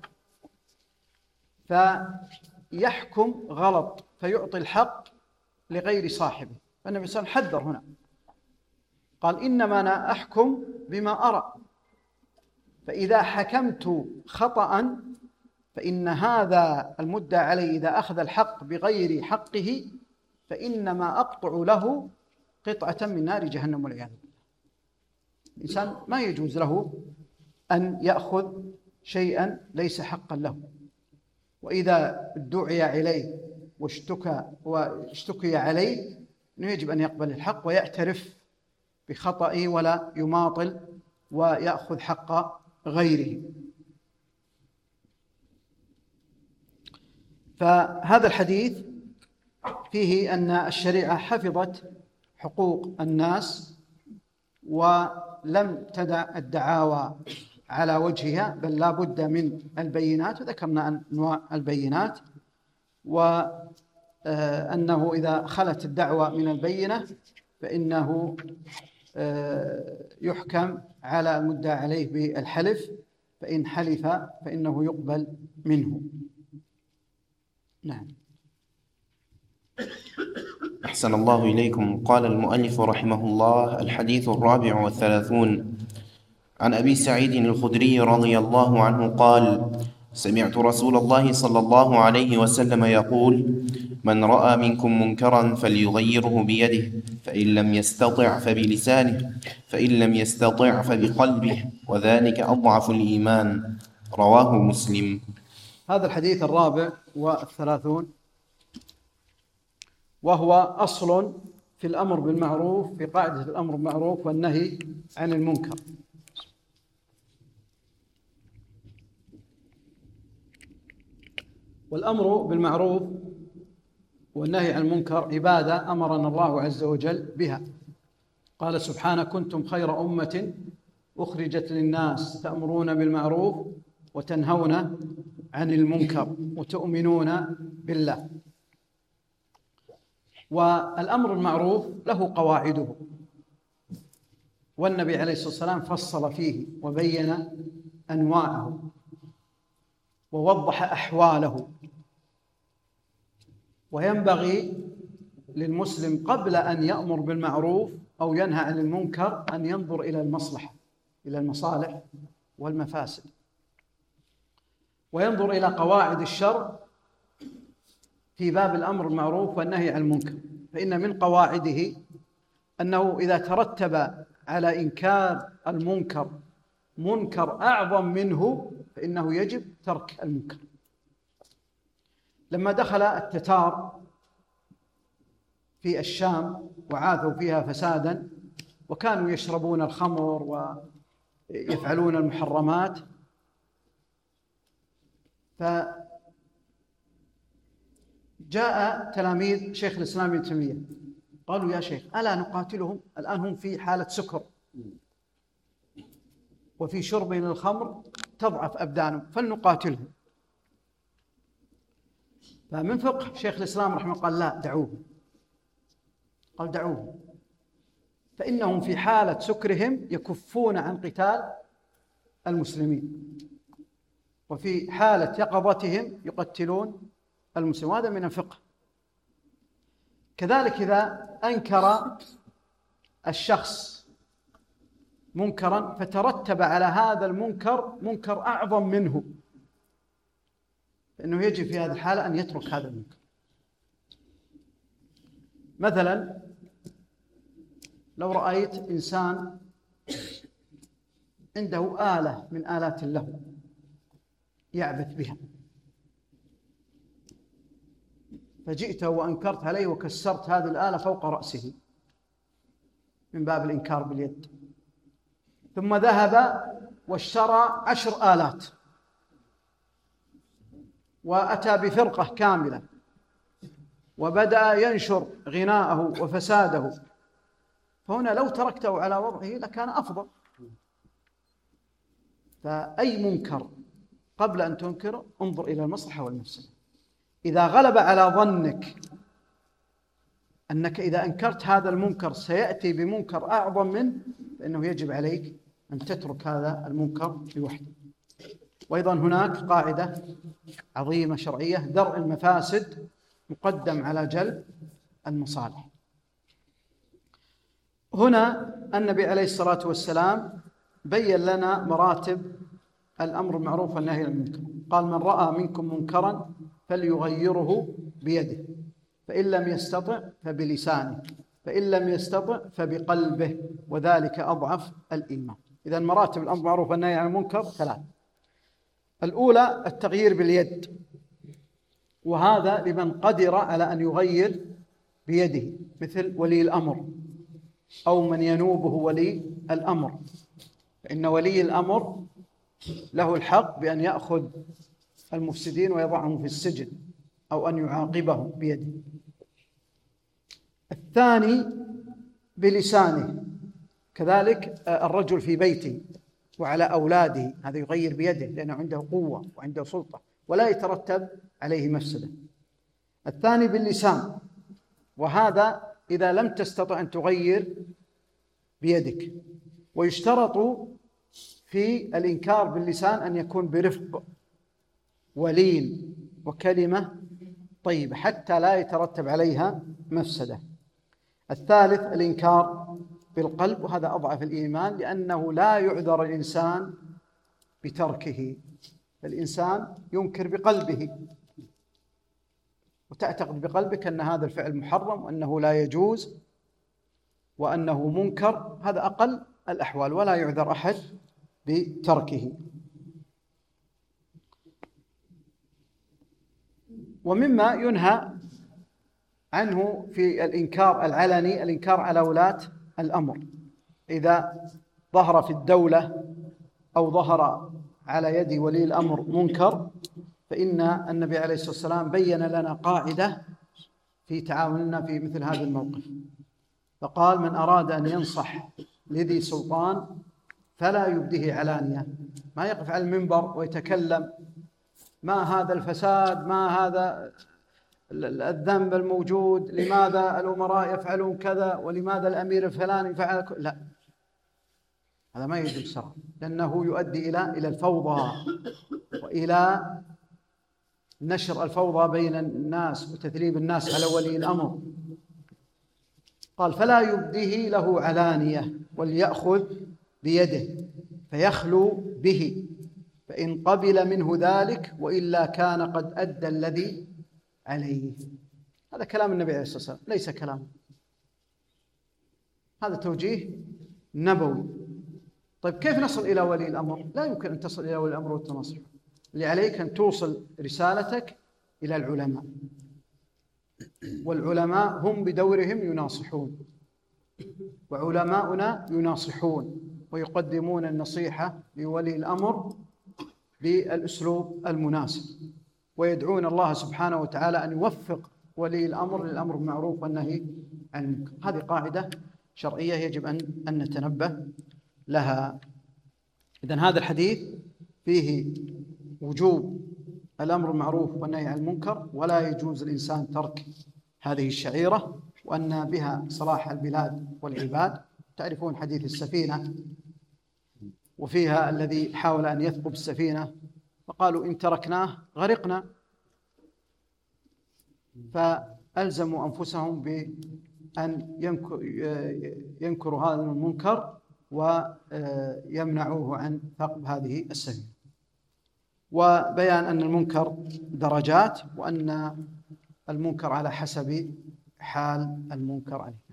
فيحكم غلط فيعطي الحق لغير صاحبه، فالنبي صلى الله عليه وسلم حذر هنا قال: إنما أنا أحكم بما أرى، فإذا حكمت خطأ فإن هذا المدعى عليه إذا أخذ الحق بغير حقه فإنما أقطع له قطعة من نار جهنم والعياذ بالله. الإنسان ما يجوز له أن يأخذ شيئا ليس حقا له، وإذا دعي عليه واشتكى واشتكي عليه أنه يجب أن يقبل الحق ويعترف بخطئه ولا يماطل ويأخذ حق غيره. فهذا الحديث فيه أن الشريعة حفظت حقوق الناس ولم تدع الدعاوى على وجهها، بل لا بد من البينات، وذكرنا أنواع البينات، وأنه إذا خلت الدعوة من البينة فإنه يحكم على المدعى عليه بالحلف، فإن حلف فإنه يقبل منه. نعم. أحسن الله إليكم. قال المؤلف رحمه الله: الحديث الرابع والثلاثون عن أبي سعيد الخدري رضي الله عنه قال: سمعت رسول الله صلى الله عليه وسلم يقول: من رأى منكم منكرا فليغيره بيده، فإن لم يستطع فبلسانه، فإن لم يستطع فبقلبه، وذلك أضعف الإيمان. رواه مسلم. هذا الحديث الرابع والثلاثون وهو أصل في الأمر بالمعروف، في قاعدة الأمر بالمعروف والنهي عن المنكر. والأمر بالمعروف والنهي عن المنكر عبادة أمرنا الله عز وجل بها. قال سبحانه: كنتم خير أمة أخرجت للناس تأمرون بالمعروف وتنهون عن المنكر وتؤمنون بالله. والأمر المعروف له قواعده، والنبي عليه الصلاة والسلام فصل فيه وبين أنواعه ووضح أحواله. وينبغي للمسلم قبل أن يأمر بالمعروف أو ينهى عن المنكر أن ينظر إلى المصلحة، إلى المصالح والمفاسد، وينظر إلى قواعد الشرع في باب الأمر بالمعروف والنهي عن المنكر، فإن من قواعده أنه إذا ترتب على إنكار المنكر منكر أعظم منه فإنه يجب ترك المنكر. لما دخل التتار في الشام وعاثوا فيها فسادا وكانوا يشربون الخمر ويفعلون المحرمات، فجاء تلاميذ شيخ الإسلام ابن تيمية قالوا: يا شيخ، ألا نقاتلهم؟ الآن هم في حالة سكر وفي شربهم الخمر تضعف أبدانهم، فلنقاتلهم. فمن فقه شيخ الإسلام رحمه الله قال: لا، دعوهم. قال: دعوهم، فإنهم في حالة سكرهم يكفون عن قتال المسلمين، وفي حالة يقظتهم يقتلون المسلمين. وهذا من الفقه. كذلك إذا أنكر الشخص منكرا فترتب على هذا المنكر منكر أعظم منه فإنه يجب في هذه الحالة أن يترك هذا المنكر. مثلا لو رأيت إنسان عنده آلة من آلات اللهو يعبث بها، فجئت وأنكرت عليه وكسرت هذه الآلة فوق رأسه من باب الإنكار باليد، ثم ذهب واشترى عشر آلات وأتى بفرقة كاملة وبدأ ينشر غناءه وفساده، فهنا لو تركته على وضعه لكان أفضل. فأي منكر قبل أن تنكره انظر إلى المصلحة والمفسدة. إذا غلب على ظنك أنك إذا أنكرت هذا المنكر سيأتي بمنكر أعظم منه فإنه يجب عليك أن تترك هذا المنكر لوحده. وأيضا هناك قاعدة عظيمة شرعية: درء المفاسد مقدم على جلب المصالح. هنا النبي عليه الصلاة والسلام بين لنا مراتب الأمر بالمعروف والنهي عن المنكر. قال: من رأى منكم منكرا فليغيره بيده، فإن لم يستطع فبلسانه، فإن لم يستطع فبقلبه، وذلك أضعف الإيمان. إذن مراتب الأمر بالمعروف والنهي عن المنكر ثلاث. الأولى التغيير باليد، وهذا لمن قدر على أن يغير بيده، مثل ولي الأمر أو من ينوبه ولي الأمر، فإن ولي الأمر له الحق بأن يأخذ المفسدين ويضعهم في السجن أو أن يعاقبهم بيده. الثاني بلسانه، كذلك الرجل في بيته وعلى أولاده، هذا يغير بيده لأنه عنده قوة وعنده سلطة ولا يترتب عليه مفسدة. الثاني باللسان، وهذا إذا لم تستطع أن تغير بيدك. ويشترط في الإنكار باللسان أن يكون برفق ولين وكلمة طيبة حتى لا يترتب عليها مفسدة. الثالث الإنكار بالقلب، وهذا أضعف الإيمان لأنه لا يعذر الإنسان بتركه. الإنسان ينكر بقلبه وتعتقد بقلبك أن هذا الفعل محرم وأنه لا يجوز وأنه منكر، هذا أقل الأحوال ولا يعذر أحد بتركه. ومما ينهى عنه في الإنكار العلني الإنكار على ولاة الأمر. إذا ظهر في الدولة أو ظهر على يد ولي الأمر منكر فإن النبي عليه الصلاة والسلام بين لنا قاعدة في تعاملنا في مثل هذا الموقف، فقال: من أراد أن ينصح لذي سلطان فلا يبديه علانية، ما يقف على المنبر ويتكلم ما هذا الفساد، ما هذا الذنب الموجود، لماذا الأمراء يفعلون كذا، ولماذا الأمير الفلاني فعل كذا. لا، هذا ما يجب الشرع، لأنه يؤدي إلى إلى الفوضى وإلى نشر الفوضى بين الناس وتثريب الناس على ولي الأمر. قال: فلا يبديه له علانية، وليأخذ بيده فيخلو به، فإن قبل منه ذلك وإلا كان قد أدى الذي عليه. هذا كلام النبي عليه الصلاة والسلام، ليس كلام، هذا توجيه نبوي. طيب كيف نصل إلى ولي الأمر؟ لا يمكن أن تصل إلى ولي الأمر والتناصح. اللي عليك أن توصل رسالتك إلى العلماء، والعلماء هم بدورهم يناصحون، وعلماؤنا يناصحون ويقدمون النصيحة لولي الأمر بالأسلوب المناسب، ويدعون الله سبحانه وتعالى أن يوفق ولي الأمر للأمر بالمعروف والنهي عن المنكر. هذه قاعدة شرعية يجب أن أن نتنبه لها. إذن هذا الحديث فيه وجوب الأمر بالمعروف والنهي عن المنكر، ولا يجوز الإنسان ترك هذه الشعيرة، وأن بها صلاح البلاد والعباد. تعرفون حديث السفينة، وفيها الذي حاول أن يثقب السفينة فقالوا إن تركناه غرقنا، فألزموا أنفسهم بأن ينكروا هذا المنكر ويمنعوه عن ثقب هذه السفينة، وبيان أن المنكر درجات، وأن المنكر على حسب حال المنكر عليه.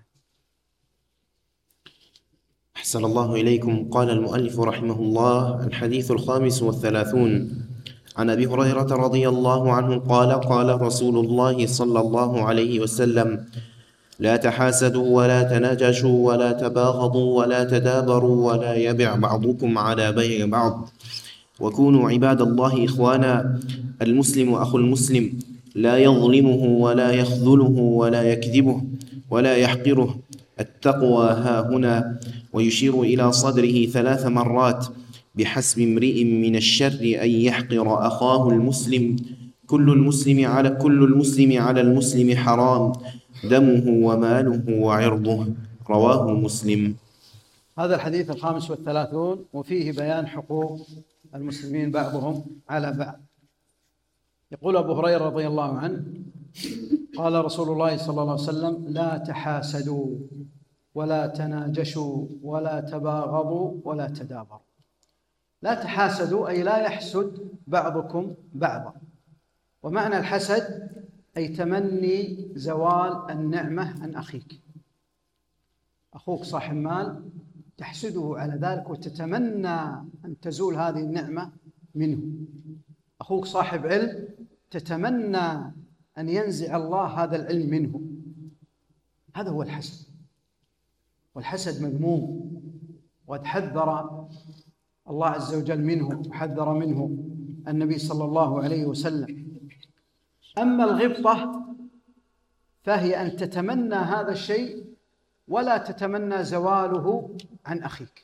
أحسن الله إليكم. قال المؤلف رحمه الله: الحديث الخامس والثلاثون عن أبي هريرة رضي الله عنه قال: قال رسول الله صلى الله عليه وسلم: لا تحاسدوا ولا تناجشوا ولا تباغضوا ولا تدابروا ولا يبع بعضكم على بيع بعض، وكونوا عباد الله إخوانا، المسلم أخو المسلم، لا يظلمه ولا يخذله ولا يكذبه ولا يحقره، التقوى ها هنا، ويشير إلى صدره ثلاث مرات: بحسب امرئ من الشر أن يحقر أخاه المسلم، كل المسلم على كل المسلم على المسلم حرام، دمه وماله وعرضه، رواه مسلم. هذا الحديث الخامس والثلاثون، وفيه بيان حقوق المسلمين بعضهم على بعض. يقول أبو هريرة رضي الله عنه: قال رسول الله صلى الله عليه وسلم: لا تحاسدوا ولا تناجشوا ولا تباغضوا ولا تدابروا. لا تحاسدوا أي لا يحسد بعضكم بعضا، ومعنى الحسد أي تمني زوال النعمة عن أخيك. أخوك صاحب مال تحسده على ذلك وتتمنى أن تزول هذه النعمة منه. أخوك صاحب علم تتمنى أن ينزع الله هذا العلم منه. هذا هو الحسد، والحسد مذموم، وقد حذر الله عز وجل منه، وحذر منه النبي صلى الله عليه وسلم. أما الغبطة فهي أن تتمنى هذا الشيء ولا تتمنى زواله عن أخيك.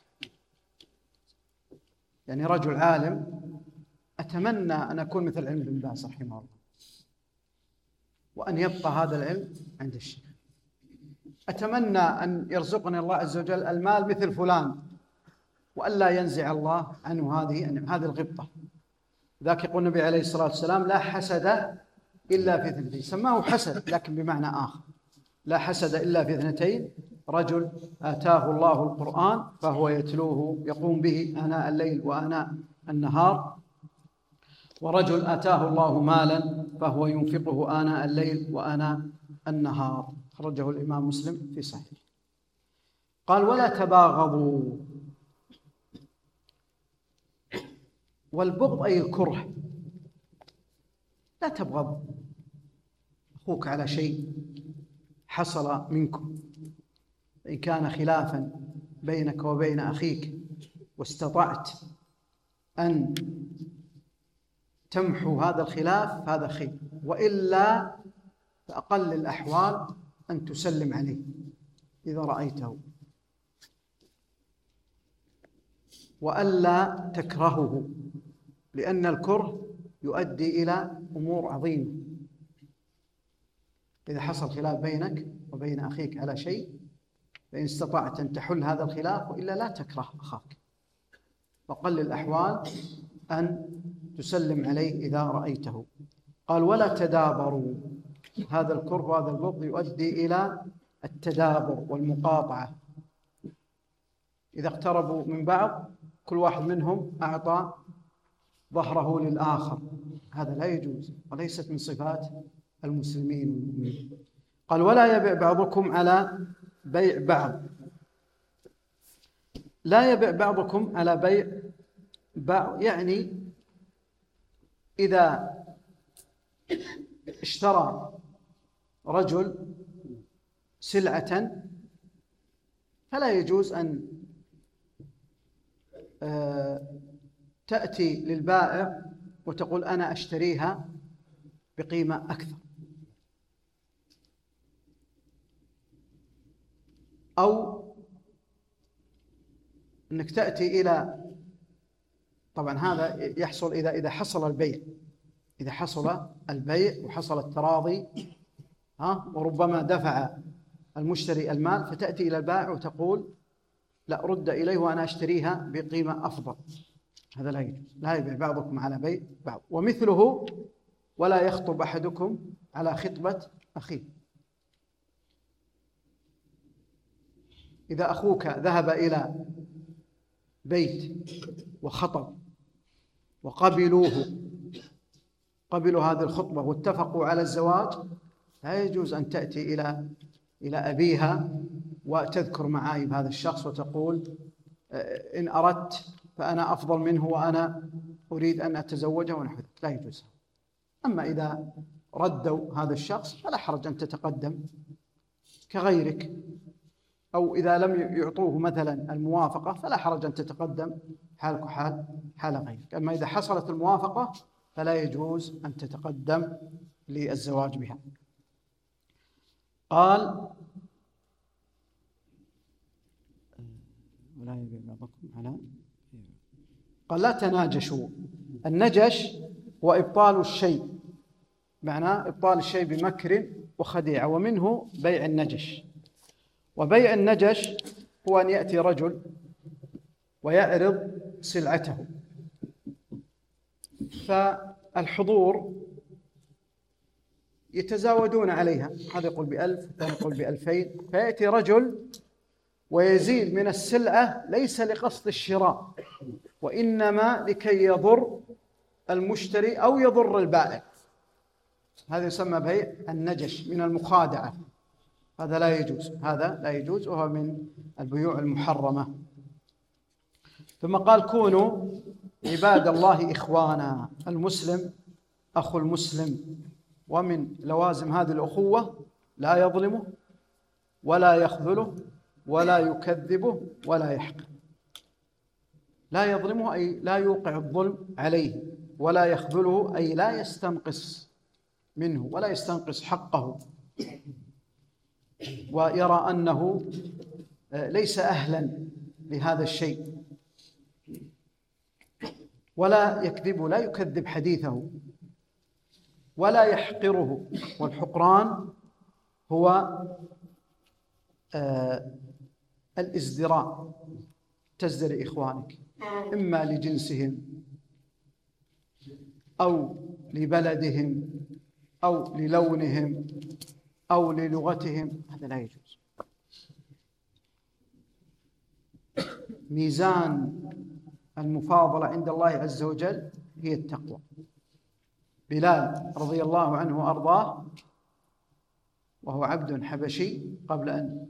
يعني رجل عالم أتمنى أن أكون مثل علم بن باز رحمه الله، وأن يبقى هذا العلم عند الشيخ. أتمنى أن يرزقني الله عز وجل المال مثل فلان، وألا ينزع الله عنه هذه هذه الغبطة. ذاك يقول النبي عليه الصلاة والسلام: لا حسد إلا في اثنتين. سماه حسد لكن بمعنى آخر. لا حسد إلا في اثنتين: رجل آتاه الله القرآن فهو يتلوه يقوم به آناء الليل وآناء النهار، ورجل آتاه الله مالا فهو ينفقه آناء الليل وآناء النهار. خرجه الإمام مسلم في صحيح. قال: ولا تباغضوا. والبغض أي الكره. لا تبغض أخوك على شيء حصل منكم، إن كان خلافا بينك وبين أخيك واستطعت أن تمحو هذا الخلاف هذا خير، وإلا فأقل الأحوال أن تسلم عليه إذا رأيته، وألا تكرهه، لأن الكره يؤدي إلى أمور عظيمة. إذا حصل خلاف بينك وبين أخيك على شيء، فإن استطعت أن تحل هذا الخلاف، وإلا لا تكره أخاك، وقل الأحوال أن تسلم عليه إذا رأيته. قال: ولا تدابروا. هذا الكره وهذا البغض يؤدي إلى التدابر والمقاطعة. إذا اقتربوا من بعض كل واحد منهم أعطى ظهره للآخر، هذا لا يجوز، وليست من صفات المسلمين والمؤمنين. قال ولا يبيع بعضكم على بيع بعض، لا يبيع بعضكم على بيع بعض، يعني إذا اشترى رجل سلعة فلا يجوز أن تأتي للبائع وتقول أنا أشتريها بقيمة أكثر، أو أنك تأتي إلى، طبعا هذا يحصل إذا إذا حصل البيع، إذا حصل البيع وحصل التراضي ها وربما دفع المشتري المال، فتأتي إلى البائع وتقول لا رد إليه وأنا أشتريها بقيمة أفضل، هذا لا يجوز. لا يبيع بعضكم على بيع بعض. ومثله ولا يخطب أحدكم على خطبة أخيه، إذا أخوك ذهب إلى بيت وخطب وقبلوه قبلوا هذه الخطبة واتفقوا على الزواج، لا يجوز أن تأتي إلى إلى أبيها وتذكر معايب هذا الشخص وتقول إن أردت فأنا أفضل منه وأنا أريد أن أتزوجه ونحو ذلك، لا يجوز. أما إذا ردوا هذا الشخص فلا حرج أن تتقدم كغيرك، أو إذا لم يعطوه مثلا الموافقة فلا حرج أن تتقدم حالك حال حال غيرك. أما إذا حصلت الموافقة فلا يجوز أن تتقدم للزواج بها. قال ولا يبيع بعضكم على قال لا تناجشوا. النجش هو إبطال الشيء، معناه إبطال الشيء بمكر وخديعة، ومنه بيع النجش. وبيع النجش هو أن يأتي رجل ويعرض سلعته، فالحضور يتزاودون عليها، هذا يقول بألف وهذا يقول بألفين، فيأتي رجل ويزيد من السلعة ليس لقصد الشراء وإنما لكي يضر المشتري أو يضر البائع، هذا يسمى بيع النجش من المخادعة، هذا لا يجوز، هذا لا يجوز وهو من البيوع المحرمة. ثم قال كونوا عباد الله إخوانا، المسلم أخو المسلم، ومن لوازم هذه الأخوة لا يظلمه ولا يخذله ولا يكذبه ولا يحقر. لا يظلمه أي لا يوقع الظلم عليه، ولا يخذله أي لا يستنقص منه ولا يستنقص حقه، ويرى أنه ليس أهلا لهذا الشيء، ولا يكذب لا يكذب حديثه ولا يحقره. والحقران هو آه الازدراء، تزدري إخوانك إما لجنسهم أو لبلدهم أو للونهم أو للغتهم، هذا لا يجوز. ميزان المفاضلة عند الله عز وجل هي التقوى. بلال رضي الله عنه وأرضاه وهو عبد حبشي قبل أن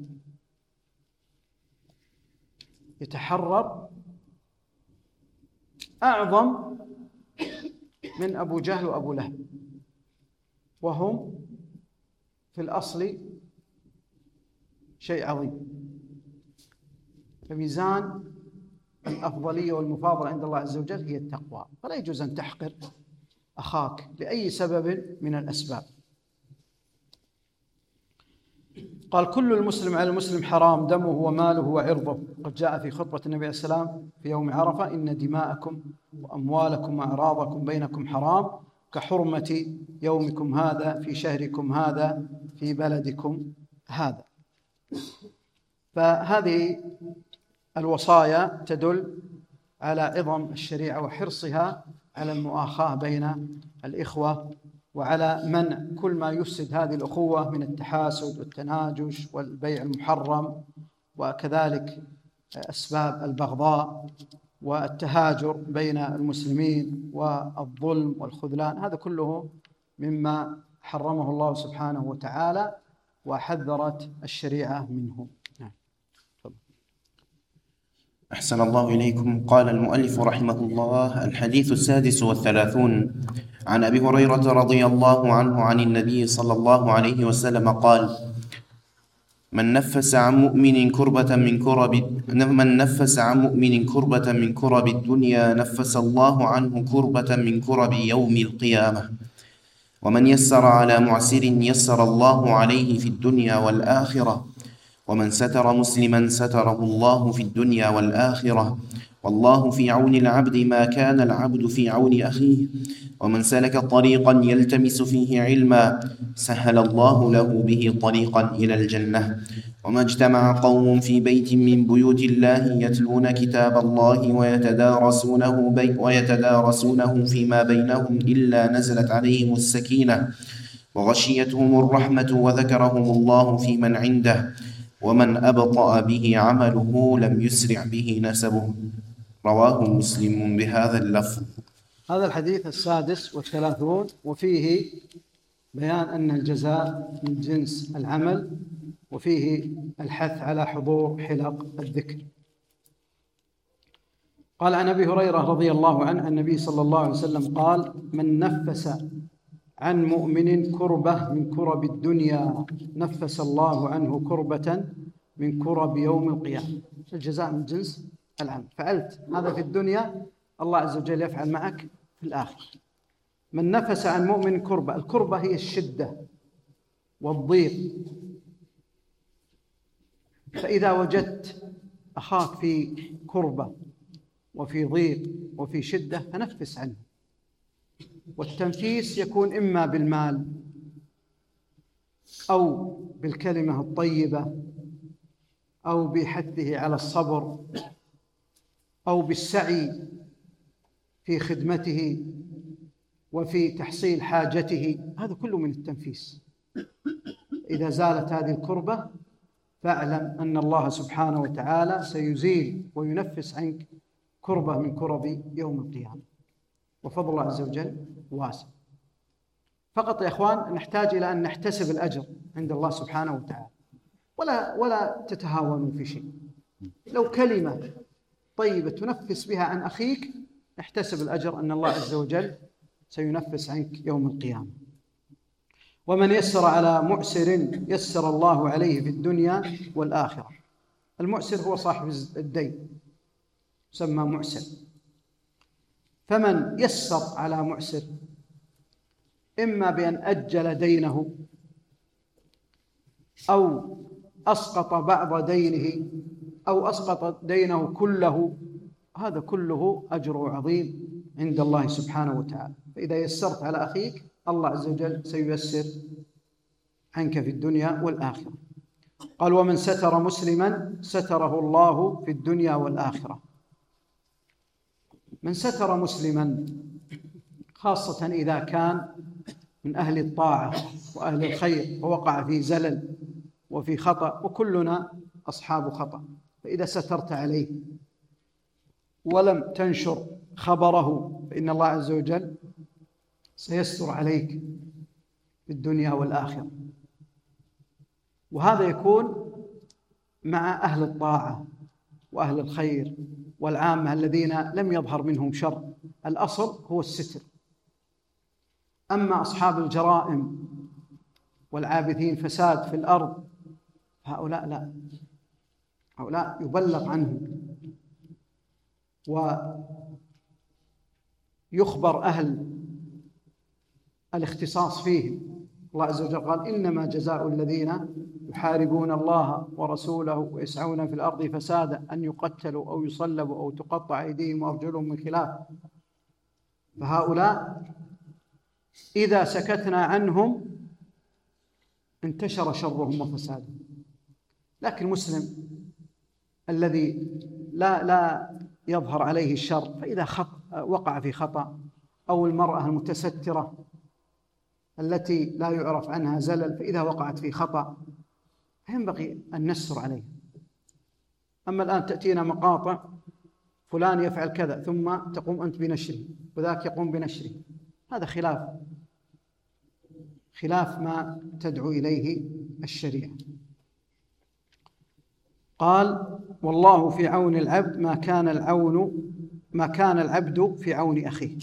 يتحرر أعظم من أبو جهل وأبو لهب، وهم في الأصل شيء عظيم. فميزان الأفضلية والمفاضلة عند الله عز وجل هي التقوى، فلا يجوز أن تحقر أخاك لأي سبب من الأسباب. قال كل المسلم على المسلم حرام دمه وماله وعرضه. قد جاء في خطبة النبي عليه السلام في يوم عرفة إن دماءكم وأموالكم وأعراضكم بينكم حرام كحرمة يومكم هذا في شهركم هذا في بلدكم هذا. فهذه الوصايا تدل على عظم الشريعة وحرصها على المؤاخاة بين الإخوة، وعلى منع كل ما يفسد هذه الأخوة من التحاسد والتناجش والبيع المحرم، وكذلك أسباب البغضاء والتهاجر بين المسلمين والظلم والخذلان، هذا كله مما حرمه الله سبحانه وتعالى وحذرت الشريعة منه. نعم. أحسن الله إليكم. قال المؤلف رحمه الله: الحديث السادس والثلاثون عن أبي هريرة رضي الله عنه عن النبي صلى الله عليه وسلم قال: من نفس عن مؤمن كربة من كرب من نفس عن مؤمن كربة من كرب الدنيا نفس الله عنه كربة من كرب يوم القيامة. ومن يسر على معسر يسر الله عليه في الدنيا والآخرة. ومن ستر مسلما ستره الله في الدنيا والآخرة. والله في عون العبد ما كان العبد في عون أخيه. ومن سلك طريقا يلتمس فيه علما سهل الله له به طريقا إلى الجنة. وما اجتمع قوم في بيت من بيوت الله يتلون كتاب الله ويتدارسونه, بي ويتدارسونه فيما بينهم إلا نزلت عليهم السكينة وغشيتهم الرحمة وذكرهم الله في من عنده. ومن أبطأ به عمله لم يسرع به نسبه. رواه مسلم بهذا اللفظ. هذا الحديث السادس والثلاثون وفيه بيان أن الجزاء من جنس العمل، وفيه الحث على حضور حلق الذكر. قال عن أبي هريرة رضي الله عنه النبي صلى الله عليه وسلم قال: من نفس عن مؤمن كربة من كرب الدنيا نفس الله عنه كربة من كرب يوم القيامة. الجزاء من جنس العمل. فعلت هذا في الدنيا، الله عز وجل يفعل معك في الآخرة. من نفس عن مؤمن كربة، الكربة هي الشدة والضيق. فإذا وجدت أخاك في كربة وفي ضيق وفي شدة فنفس عنه. والتنفيس يكون إما بالمال أو بالكلمة الطيبة أو بحثه على الصبر أو بالسعي في خدمته وفي تحصيل حاجته. هذا كله من التنفيس. إذا زالت هذه الكربة فاعلم أن الله سبحانه وتعالى سيزيل وينفس عنك كربة من كرب يوم القيامة. وفضل الله عز وجل واسع. فقط يا إخوان نحتاج إلى أن نحتسب الأجر عند الله سبحانه وتعالى، ولا ولا تتهاونوا في شيء. لو كلمة طيبة تنفس بها عن أخيك احتسب الأجر أن الله عز وجل سينفس عنك يوم القيامة. ومن يسر على معسر يسر الله عليه في الدنيا والآخرة. المعسر هو صاحب الدين، يسمى معسر. فمن يسر على معسر إما بأن أجل دينه أو أسقط بعض دينه أو أسقط دينه كله، هذا كله أجره عظيم عند الله سبحانه وتعالى. فإذا يسرت على أخيك الله عز وجل سييسر عنك في الدنيا والآخرة. قال: ومن ستر مسلما ستره الله في الدنيا والآخرة. من ستر مسلما خاصة إذا كان من أهل الطاعة وأهل الخير ووقع في زلل وفي خطأ، وكلنا أصحاب خطأ، فإذا سترت عليه ولم تنشر خبره فإن الله عز وجل سيستر عليك في الدنيا والآخرة. وهذا يكون مع أهل الطاعة وأهل الخير والعامة الذين لم يظهر منهم شر. الأصل هو الستر. أما أصحاب الجرائم والعابثين فساد في الأرض هؤلاء لا، هؤلاء يبلغ عنهم ويخبر أهل الاختصاص فيهم. الله عز وجل قال: إنما جزاء الذين يحاربون الله ورسوله ويسعون في الأرض فسادا أن يقتلوا أو يصلبوا أو تقطع أيديهم وأرجلهم من خلاف. فهؤلاء إذا سكتنا عنهم انتشر شرهم وفسادهم. لكن المسلم الذي لا لا يظهر عليه الشر، فإذا خط وقع في خطأ، أو المرأة المتسترة التي لا يعرف عنها زلل، فإذا وقعت في خطأ ينبغي أن نستر عليه. أما الآن تأتينا مقاطع فلان يفعل كذا ثم تقوم أنت بنشره وذاك يقوم بنشره، هذا خلاف خلاف ما تدعو إليه الشريعة. قال: والله في عون العبد ما كان العون ما كان العبد في عون أخيه.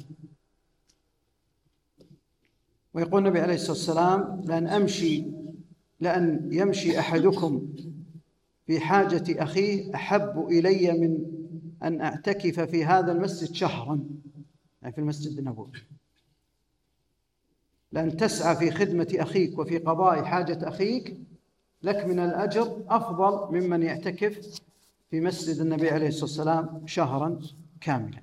ويقول النبي عليه الصلاة والسلام: لأن أمشي لأن يمشي أحدكم في حاجة أخيه أحب إلي من أن أعتكف في هذا المسجد شهرا، يعني في المسجد النبوي. لأن تسعى في خدمة أخيك وفي قضاء حاجة أخيك لك من الأجر أفضل ممن يعتكف في مسجد النبي عليه الصلاة والسلام شهرا كاملا.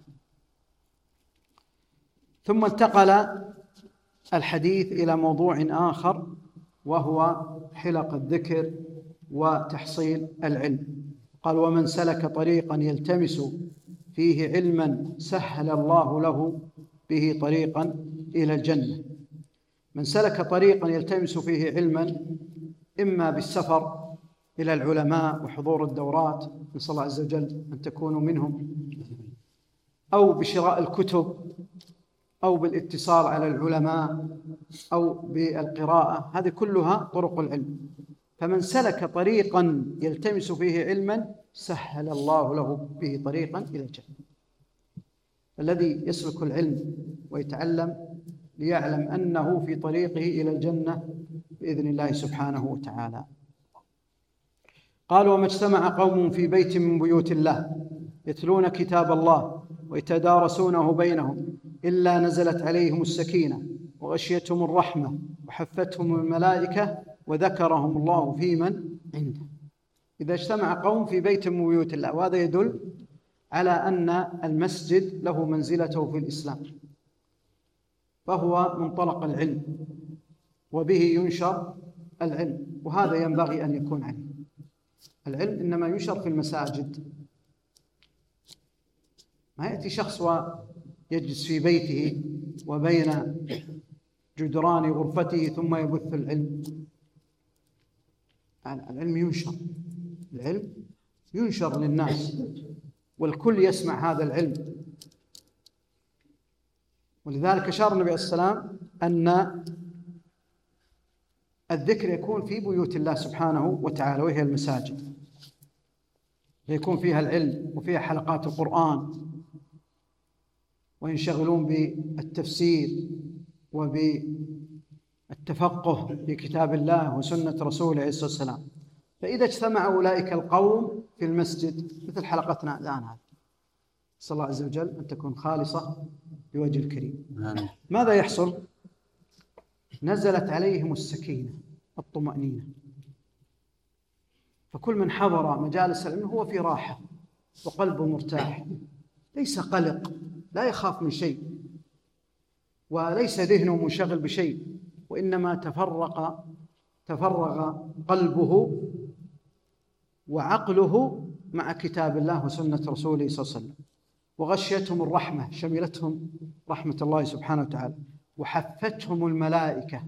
ثم انتقل الحديث إلى موضوع آخر، وهو حلق الذكر وتحصيل العلم. قال: ومن سلك طريقا يلتمس فيه علما سهل الله له به طريقا إلى الجنة. من سلك طريقا يلتمس فيه علما، إما بالسفر إلى العلماء وحضور الدورات، نسأل الله عز وجل أن تكونوا منهم، أو بشراء الكتب، أو بالاتصال على العلماء، أو بالقراءة، هذه كلها طرق العلم. فمن سلك طريقا يلتمس فيه علما سهل الله له به طريقا إلى الجنة. الذي يسلك العلم ويتعلم ليعلم أنه في طريقه إلى الجنة بإذن الله سبحانه وتعالى. قال: وما اجتمع قوم في بيت من بيوت الله يتلون كتاب الله ويتدارسونه بينهم إلا نزلت عليهم السكينة وغشيتهم الرحمة وحفتهم الملائكة وذكرهم الله في من عنده. إذا اجتمع قوم في بيت من بيوت الله، وهذا يدل على أن المسجد له منزلته في الإسلام، فهو منطلق العلم وبه ينشر العلم، وهذا ينبغي أن يكون عليه. العلم إنما ينشر في المساجد، ما يأتي شخص ويجلس في بيته وبين جدران غرفته ثم يبث العلم. العلم ينشر، العلم ينشر للناس والكل يسمع هذا العلم. ولذلك أشار النبي عليه السلام أن الذكر يكون في بيوت الله سبحانه وتعالى، وهي المساجد، يكون فيها العلم وفيها حلقات القرآن، وينشغلون بالتفسير وبالتفقه في كتاب الله وسنة رسوله عليه الصلاة والسلام. فإذا اجتمع أولئك القوم في المسجد مثل حلقتنا الآن هذه، نسأل الله عز وجل أن تكون خالصة لوجه الكريم، ماذا يحصل؟ نزلت عليهم السكينة، الطمأنينة. فكل من حضر مجالس العلم هو في راحة وقلبه مرتاح، ليس قلق، لا يخاف من شيء، وليس ذهنه منشغل بشيء، وإنما تفرق تفرغ قلبه وعقله مع كتاب الله وسنة رسوله صلى الله عليه وسلم. وغشيتهم الرحمة، شملتهم رحمة الله سبحانه وتعالى، وحفتهم الملائكة.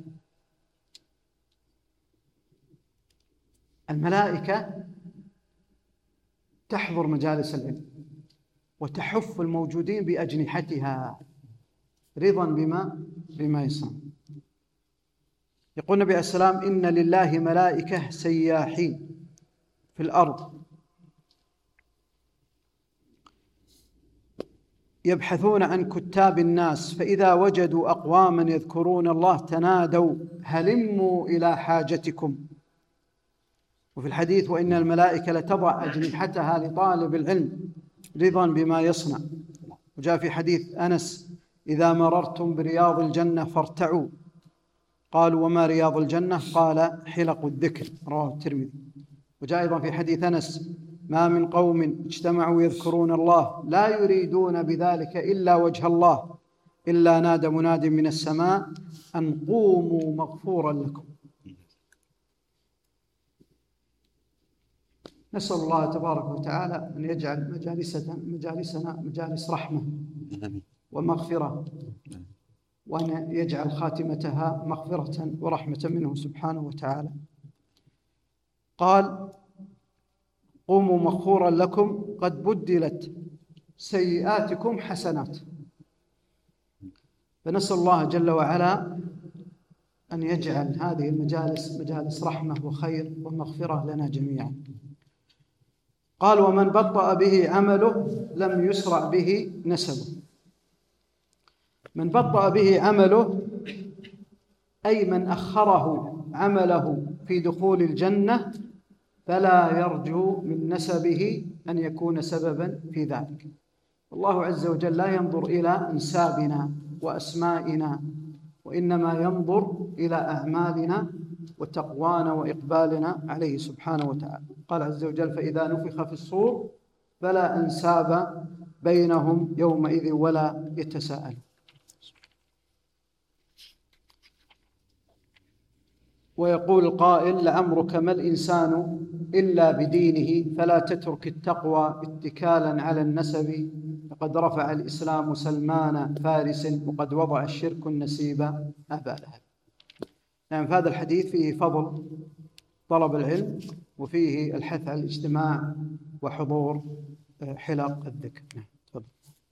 الملائكة تحضر مجالس العلم وتحف الموجودين بأجنحتها رضا بما بما يصنع. يقول النبي عليه السلام: إن لله ملائكة سياحين في الأرض يبحثون عن كتاب الناس، فإذا وجدوا أقواما يذكرون الله تنادوا هلموا إلى حاجتكم. وفي الحديث: وإن الملائكة لتضع أجنحتها لطالب العلم رضا بما يصنع. وجاء في حديث أنس: إذا مررتم برياض الجنة فارتعوا. قالوا: وما رياض الجنة؟ قال: حلق الذكر، رواه الترمذي. وجاء أيضا في حديث أنس: ما من قوم اجتمعوا يذكرون الله لا يريدون بذلك إلا وجه الله إلا نادى مناد من السماء أن قوموا مغفورا لكم. نسأل الله تبارك وتعالى أن يجعل مجالسنا مجالسنا مجالس رحمة ومغفرة، وأن يجعل خاتمتها مغفرة ورحمة منه سبحانه وتعالى. قال: قوموا مغفورا لكم قد بدلت سيئاتكم حسنات. فنسأل الله جل وعلا أن يجعل هذه المجالس مجالس رحمة وخير ومغفرة لنا جميعا. قال: ومن بطأ به عمله لم يسرع به نسبه. من بطأ به عمله أي من أخره عمله في دخول الجنة فلا يرجو من نسبه أن يكون سببا في ذلك. الله عز وجل لا ينظر إلى أنسابنا وأسمائنا، وإنما ينظر إلى أعمالنا وتقوانا وإقبالنا عليه سبحانه وتعالى. قال عز وجل: فإذا نفخ في الصور فلا أنساب بينهم يومئذ ولا يتساءلون. ويقول القائل: لعمرك ما الإنسان إلا بدينه، فلا تترك التقوى اتكالا على النسب، فقد رفع الإسلام سلمان فارس، وقد وضع الشرك النسيب أبا لهب. يعني في هذا الحديث فيه فضل طلب العلم، وفيه الحث على الاجتماع وحضور حلق الذكر. تفضل.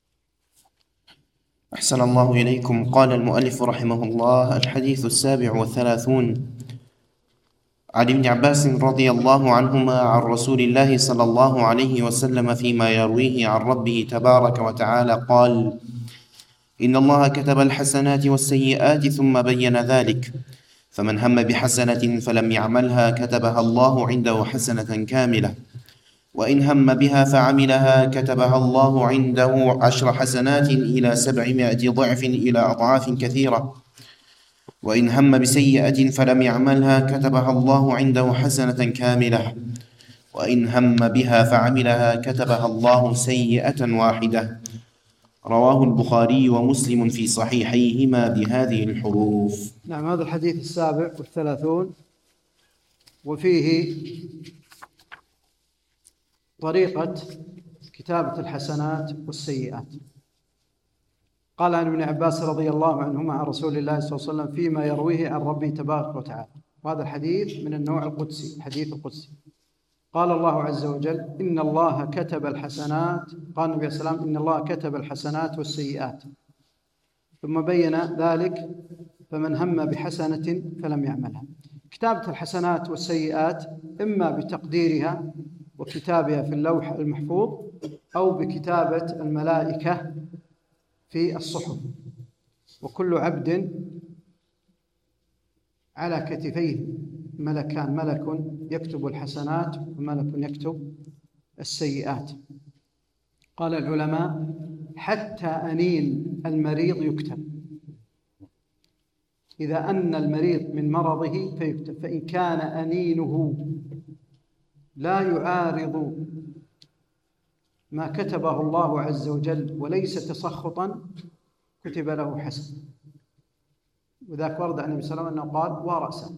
أحسن الله إليكم. قال المؤلف رحمه الله: الحديث السابع والثلاثون عن ابن عباس رضي الله عنهما عن رسول الله صلى الله عليه وسلم فيما يرويه عن ربه تبارك وتعالى قال: إن الله كتب الحسنات والسيئات ثم بين ذلك، فمن هم بحسنة فلم يعملها كتبها الله عنده حسنة كاملة، وإن هم بها فعملها كتبها الله عنده عشر حسنات إلى سبعمائة ضعف إلى أضعاف كثيرة، وإن هم بسيئة فلم يعملها كتبها الله عنده حسنة كاملة، وإن هم بها فعملها كتبها الله سيئة واحدة. رواه البخاري ومسلم في صحيحيهما بهذه الحروف. نعم، هذا الحديث السابع والثلاثون، وفيه طريقة كتابة الحسنات والسيئات. قال عن ابن عباس رضي الله عنهما عن رسول الله صلى الله عليه وسلم فيما يرويه عن ربه تبارك وتعالى، وهذا الحديث من النوع القدسي، الحديث القدسي. قال الله عز وجل: إن الله كتب الحسنات، قال النبي صلى الله عليه وسلم: إن الله كتب الحسنات والسيئات، ثم بين ذلك: فمن هم بحسنة فلم يعملها. كتابة الحسنات والسيئات إما بتقديرها وكتابها في اللوح المحفوظ، أو بكتابة الملائكة في الصحف، وكل عبد على كتفيه ملكان، ملك يكتب الحسنات وملك يكتب السيئات. قال العلماء: حتى أنين المريض يكتب، إذا أن المريض من مرضه فيكتب، فإن كان أنينه لا يعارض ما كتبه الله عز وجل وليس تسخطا كتب له حسن. وذاك ورد عن النبي صلى الله عليه وسلم أنه قال: ورأسا.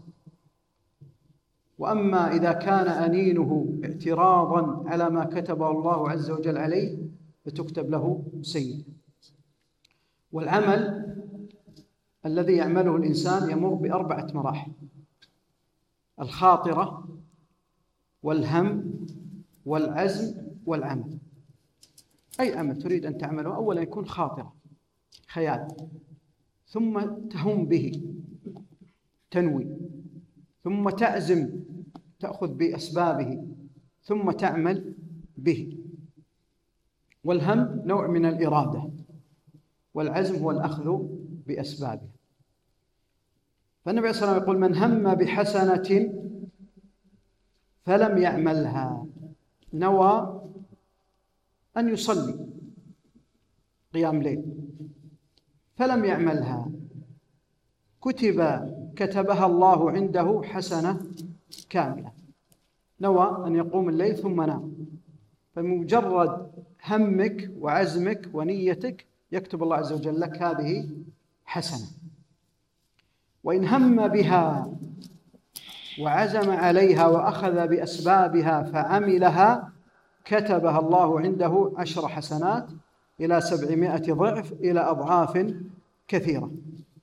وأما إذا كان أنينه اعتراضا على ما كتبه الله عز وجل عليه فتكتب له سيئة. والعمل الذي يعمله الإنسان يمر بأربعة مراحل: الخاطرة والهم والعزم والعمل. أي عمل تريد أن تعمله أولا يكون خاطرة، خيال، ثم تهم به، تنوي، ثم تعزم، تأخذ بأسبابه، ثم تعمل به. والهم نوع من الإرادة، والعزم هو الأخذ بأسبابه. فالنبي صلى الله عليه وسلم يقول: من هم بحسنة فلم يعملها، نوى أن يصلي قيام ليل فلم يعملها، كتب كتبها الله عنده حسنة كاملة. نوى أن يقوم الليل ثم نام، فمجرد همك وعزمك ونيتك يكتب الله عز وجل لك هذه حسنة. وإن هم بها وعزم عليها وأخذ بأسبابها فعملها كتبها الله عنده عشر حسنات إلى سبعمائة ضعف إلى أضعاف كثيرة.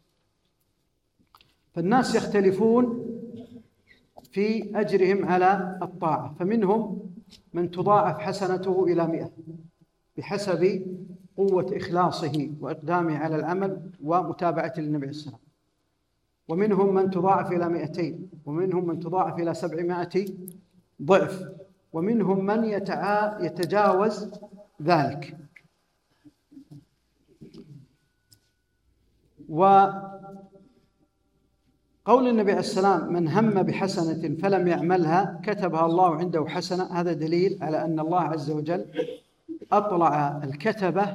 فالناس يختلفون في أجرهم على الطاعة، فمنهم من تضاعف حسنته إلى مئة بحسب قوة إخلاصه وإقدامه على العمل ومتابعة للنبي صلى الله عليه وسلم. ومنهم من تضاعف إلى مئتين، ومنهم من تضاعف إلى سبعمائة ضعف، ومنهم من يتجاوز ذلك. وقول النبي عليه السلام: من هم بحسنة فلم يعملها كتبها الله عنده حسنة، هذا دليل على أن الله عز وجل أطلع الكتبة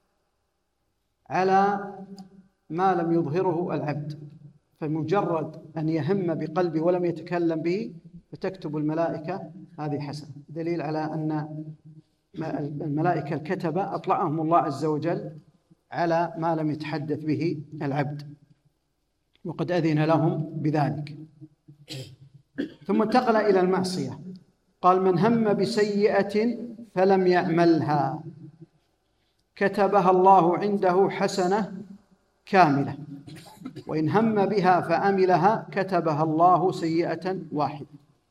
على ما لم يظهره العبد، فمجرد أن يهم بقلبه ولم يتكلم به فتكتب الملائكة هذه حسنة، دليل على أن الملائكة الكتبة أطلعهم الله عز وجل على ما لم يتحدث به العبد، وقد أذن لهم بذلك. ثم انتقل إلى المعصية، قال: من هم بسيئة فلم يعملها كتبها الله عنده حسنة كاملة، وإن هم بها فعملها كتبها الله سيئة واحدة.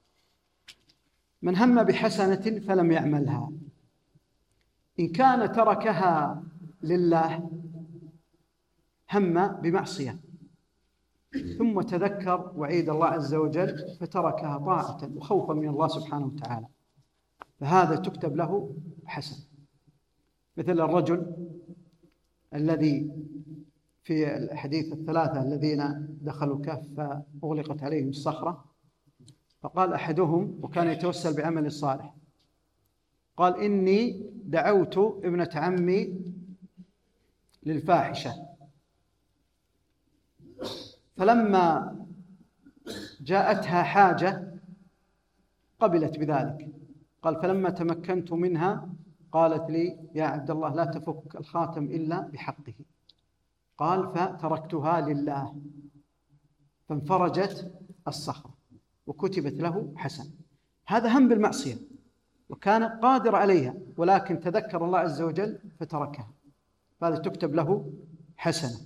من هم بحسنة فلم يعملها، إن كان تركها لله هم بمعصية ثم تذكر وعيد الله عز وجل فتركها طاعة وخوفا من الله سبحانه وتعالى، فهذا تكتب له حسنة. مثل الرجل الذي في الحديث الثلاثة الذين دخلوا الكهف فأغلقت عليهم الصخرة، فقال أحدهم وكان يتوسل بعمل الصالح، قال: إني دعوت ابنة عمي للفاحشة، فلما جاءتها حاجة قبلت بذلك. قال: فلما تمكنت منها قالت لي: يا عبد الله لا تفك الخاتم إلا بحقه. قال: فتركتها لله فانفرجت الصخرة وكتبت له حسنة. هذا هم بالمعصية وكان قادر عليها، ولكن تذكر الله عز وجل فتركها، فهذا تكتب له حسنة.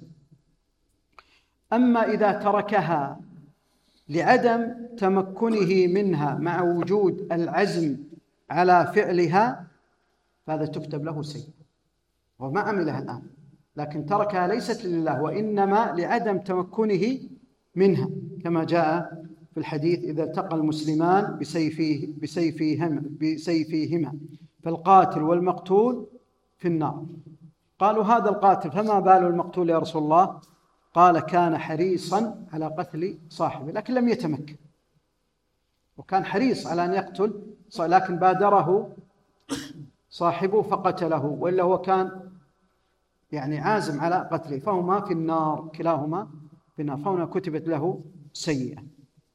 أما إذا تركها لعدم تمكنه منها مع وجود العزم على فعلها فهذا تكتب له سيئة، وما عملها الآن، لكن تركها ليست لله وإنما لعدم تمكنه منها، كما جاء في الحديث: إذا التقى المسلمان بسيفيه بسيفيهما بسيفيهما فالقاتل والمقتول في النار. قالوا: هذا القاتل فما بال المقتول يا رسول الله؟ قال: كان حريصا على قتل صاحبه لكن لم يتمكن، وكان حريص على أن يقتل لكن بادره صاحبه فقتله، وإلا هو كان يعني عازم على قتله، فهما في النار، كلاهما في النار، فهنا كتبت له سيئة.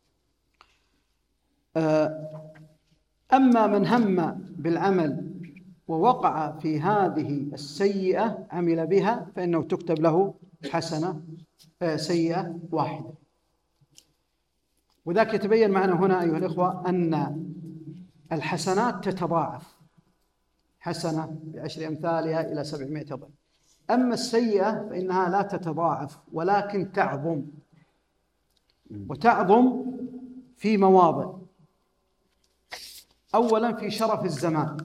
أما من هم بالعمل ووقع في هذه السيئة عمل بها فإنه تكتب له حسنة سيئة واحدة. وذاك يتبين معنا هنا أيها الإخوة أن الحسنات تتضاعف، حسنة بعشر أمثالها إلى سبعمائة ضعف. أما السيئة فإنها لا تتضاعف ولكن تعظم، وتعظم في مواضع. أولا في شرف الزمان،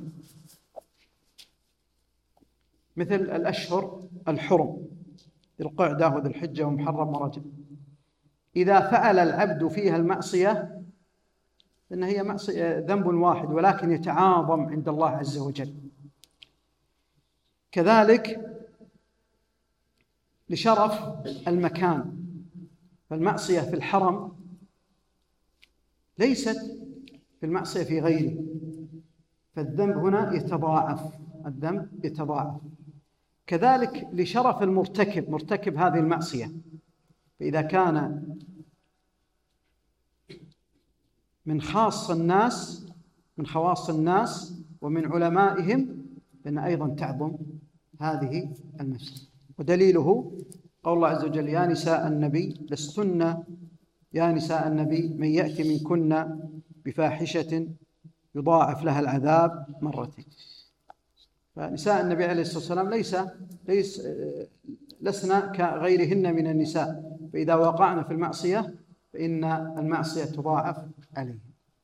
مثل الأشهر الحرم ذي القعدة وذي الحجة ومحرم ورجب، إذا فعل العبد فيها المعصية فإن هي معصية ذنب واحد ولكن يتعاظم عند الله عز وجل. كذلك لشرف المكان، فالمعصية في الحرم ليست في المعصية في غيره، فالذنب هنا يتضاعف، الذنب يتضاعف. كذلك لشرف المرتكب، مرتكب هذه المعصية، فإذا كان من خاص الناس، من خواص الناس ومن علمائهم، فإن أيضا تعظم هذه المعصية. ودليله قول الله عز وجل: يا نساء النبي لستن يا نساء النبي من يأتي منكن بفاحشة يضاعف لها العذاب مرتين. فنساء النبي عليه الصلاة والسلام ليس ليس لسنا كغيرهن من النساء، فإذا وقعنا في المعصية فإن المعصية تضاعف عليه.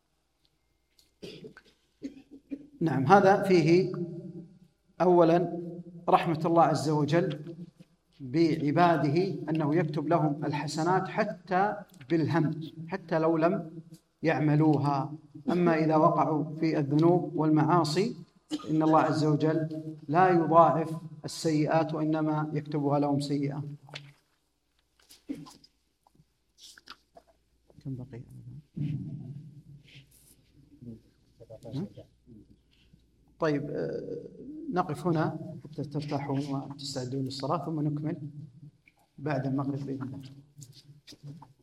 نعم، هذا فيه أولا رحمة الله عز وجل بعباده أنه يكتب لهم الحسنات حتى بالهم، حتى لو لم يعملوها. أما إذا وقعوا في الذنوب والمعاصي إن الله عز وجل لا يضاعف السيئات وإنما يكتبها لهم سيئة. كم بقي؟ طيب نقف هنا حتى ترتاحون وتستعدون للصلاة ثم نكمل بعد المغرب بإذن الله.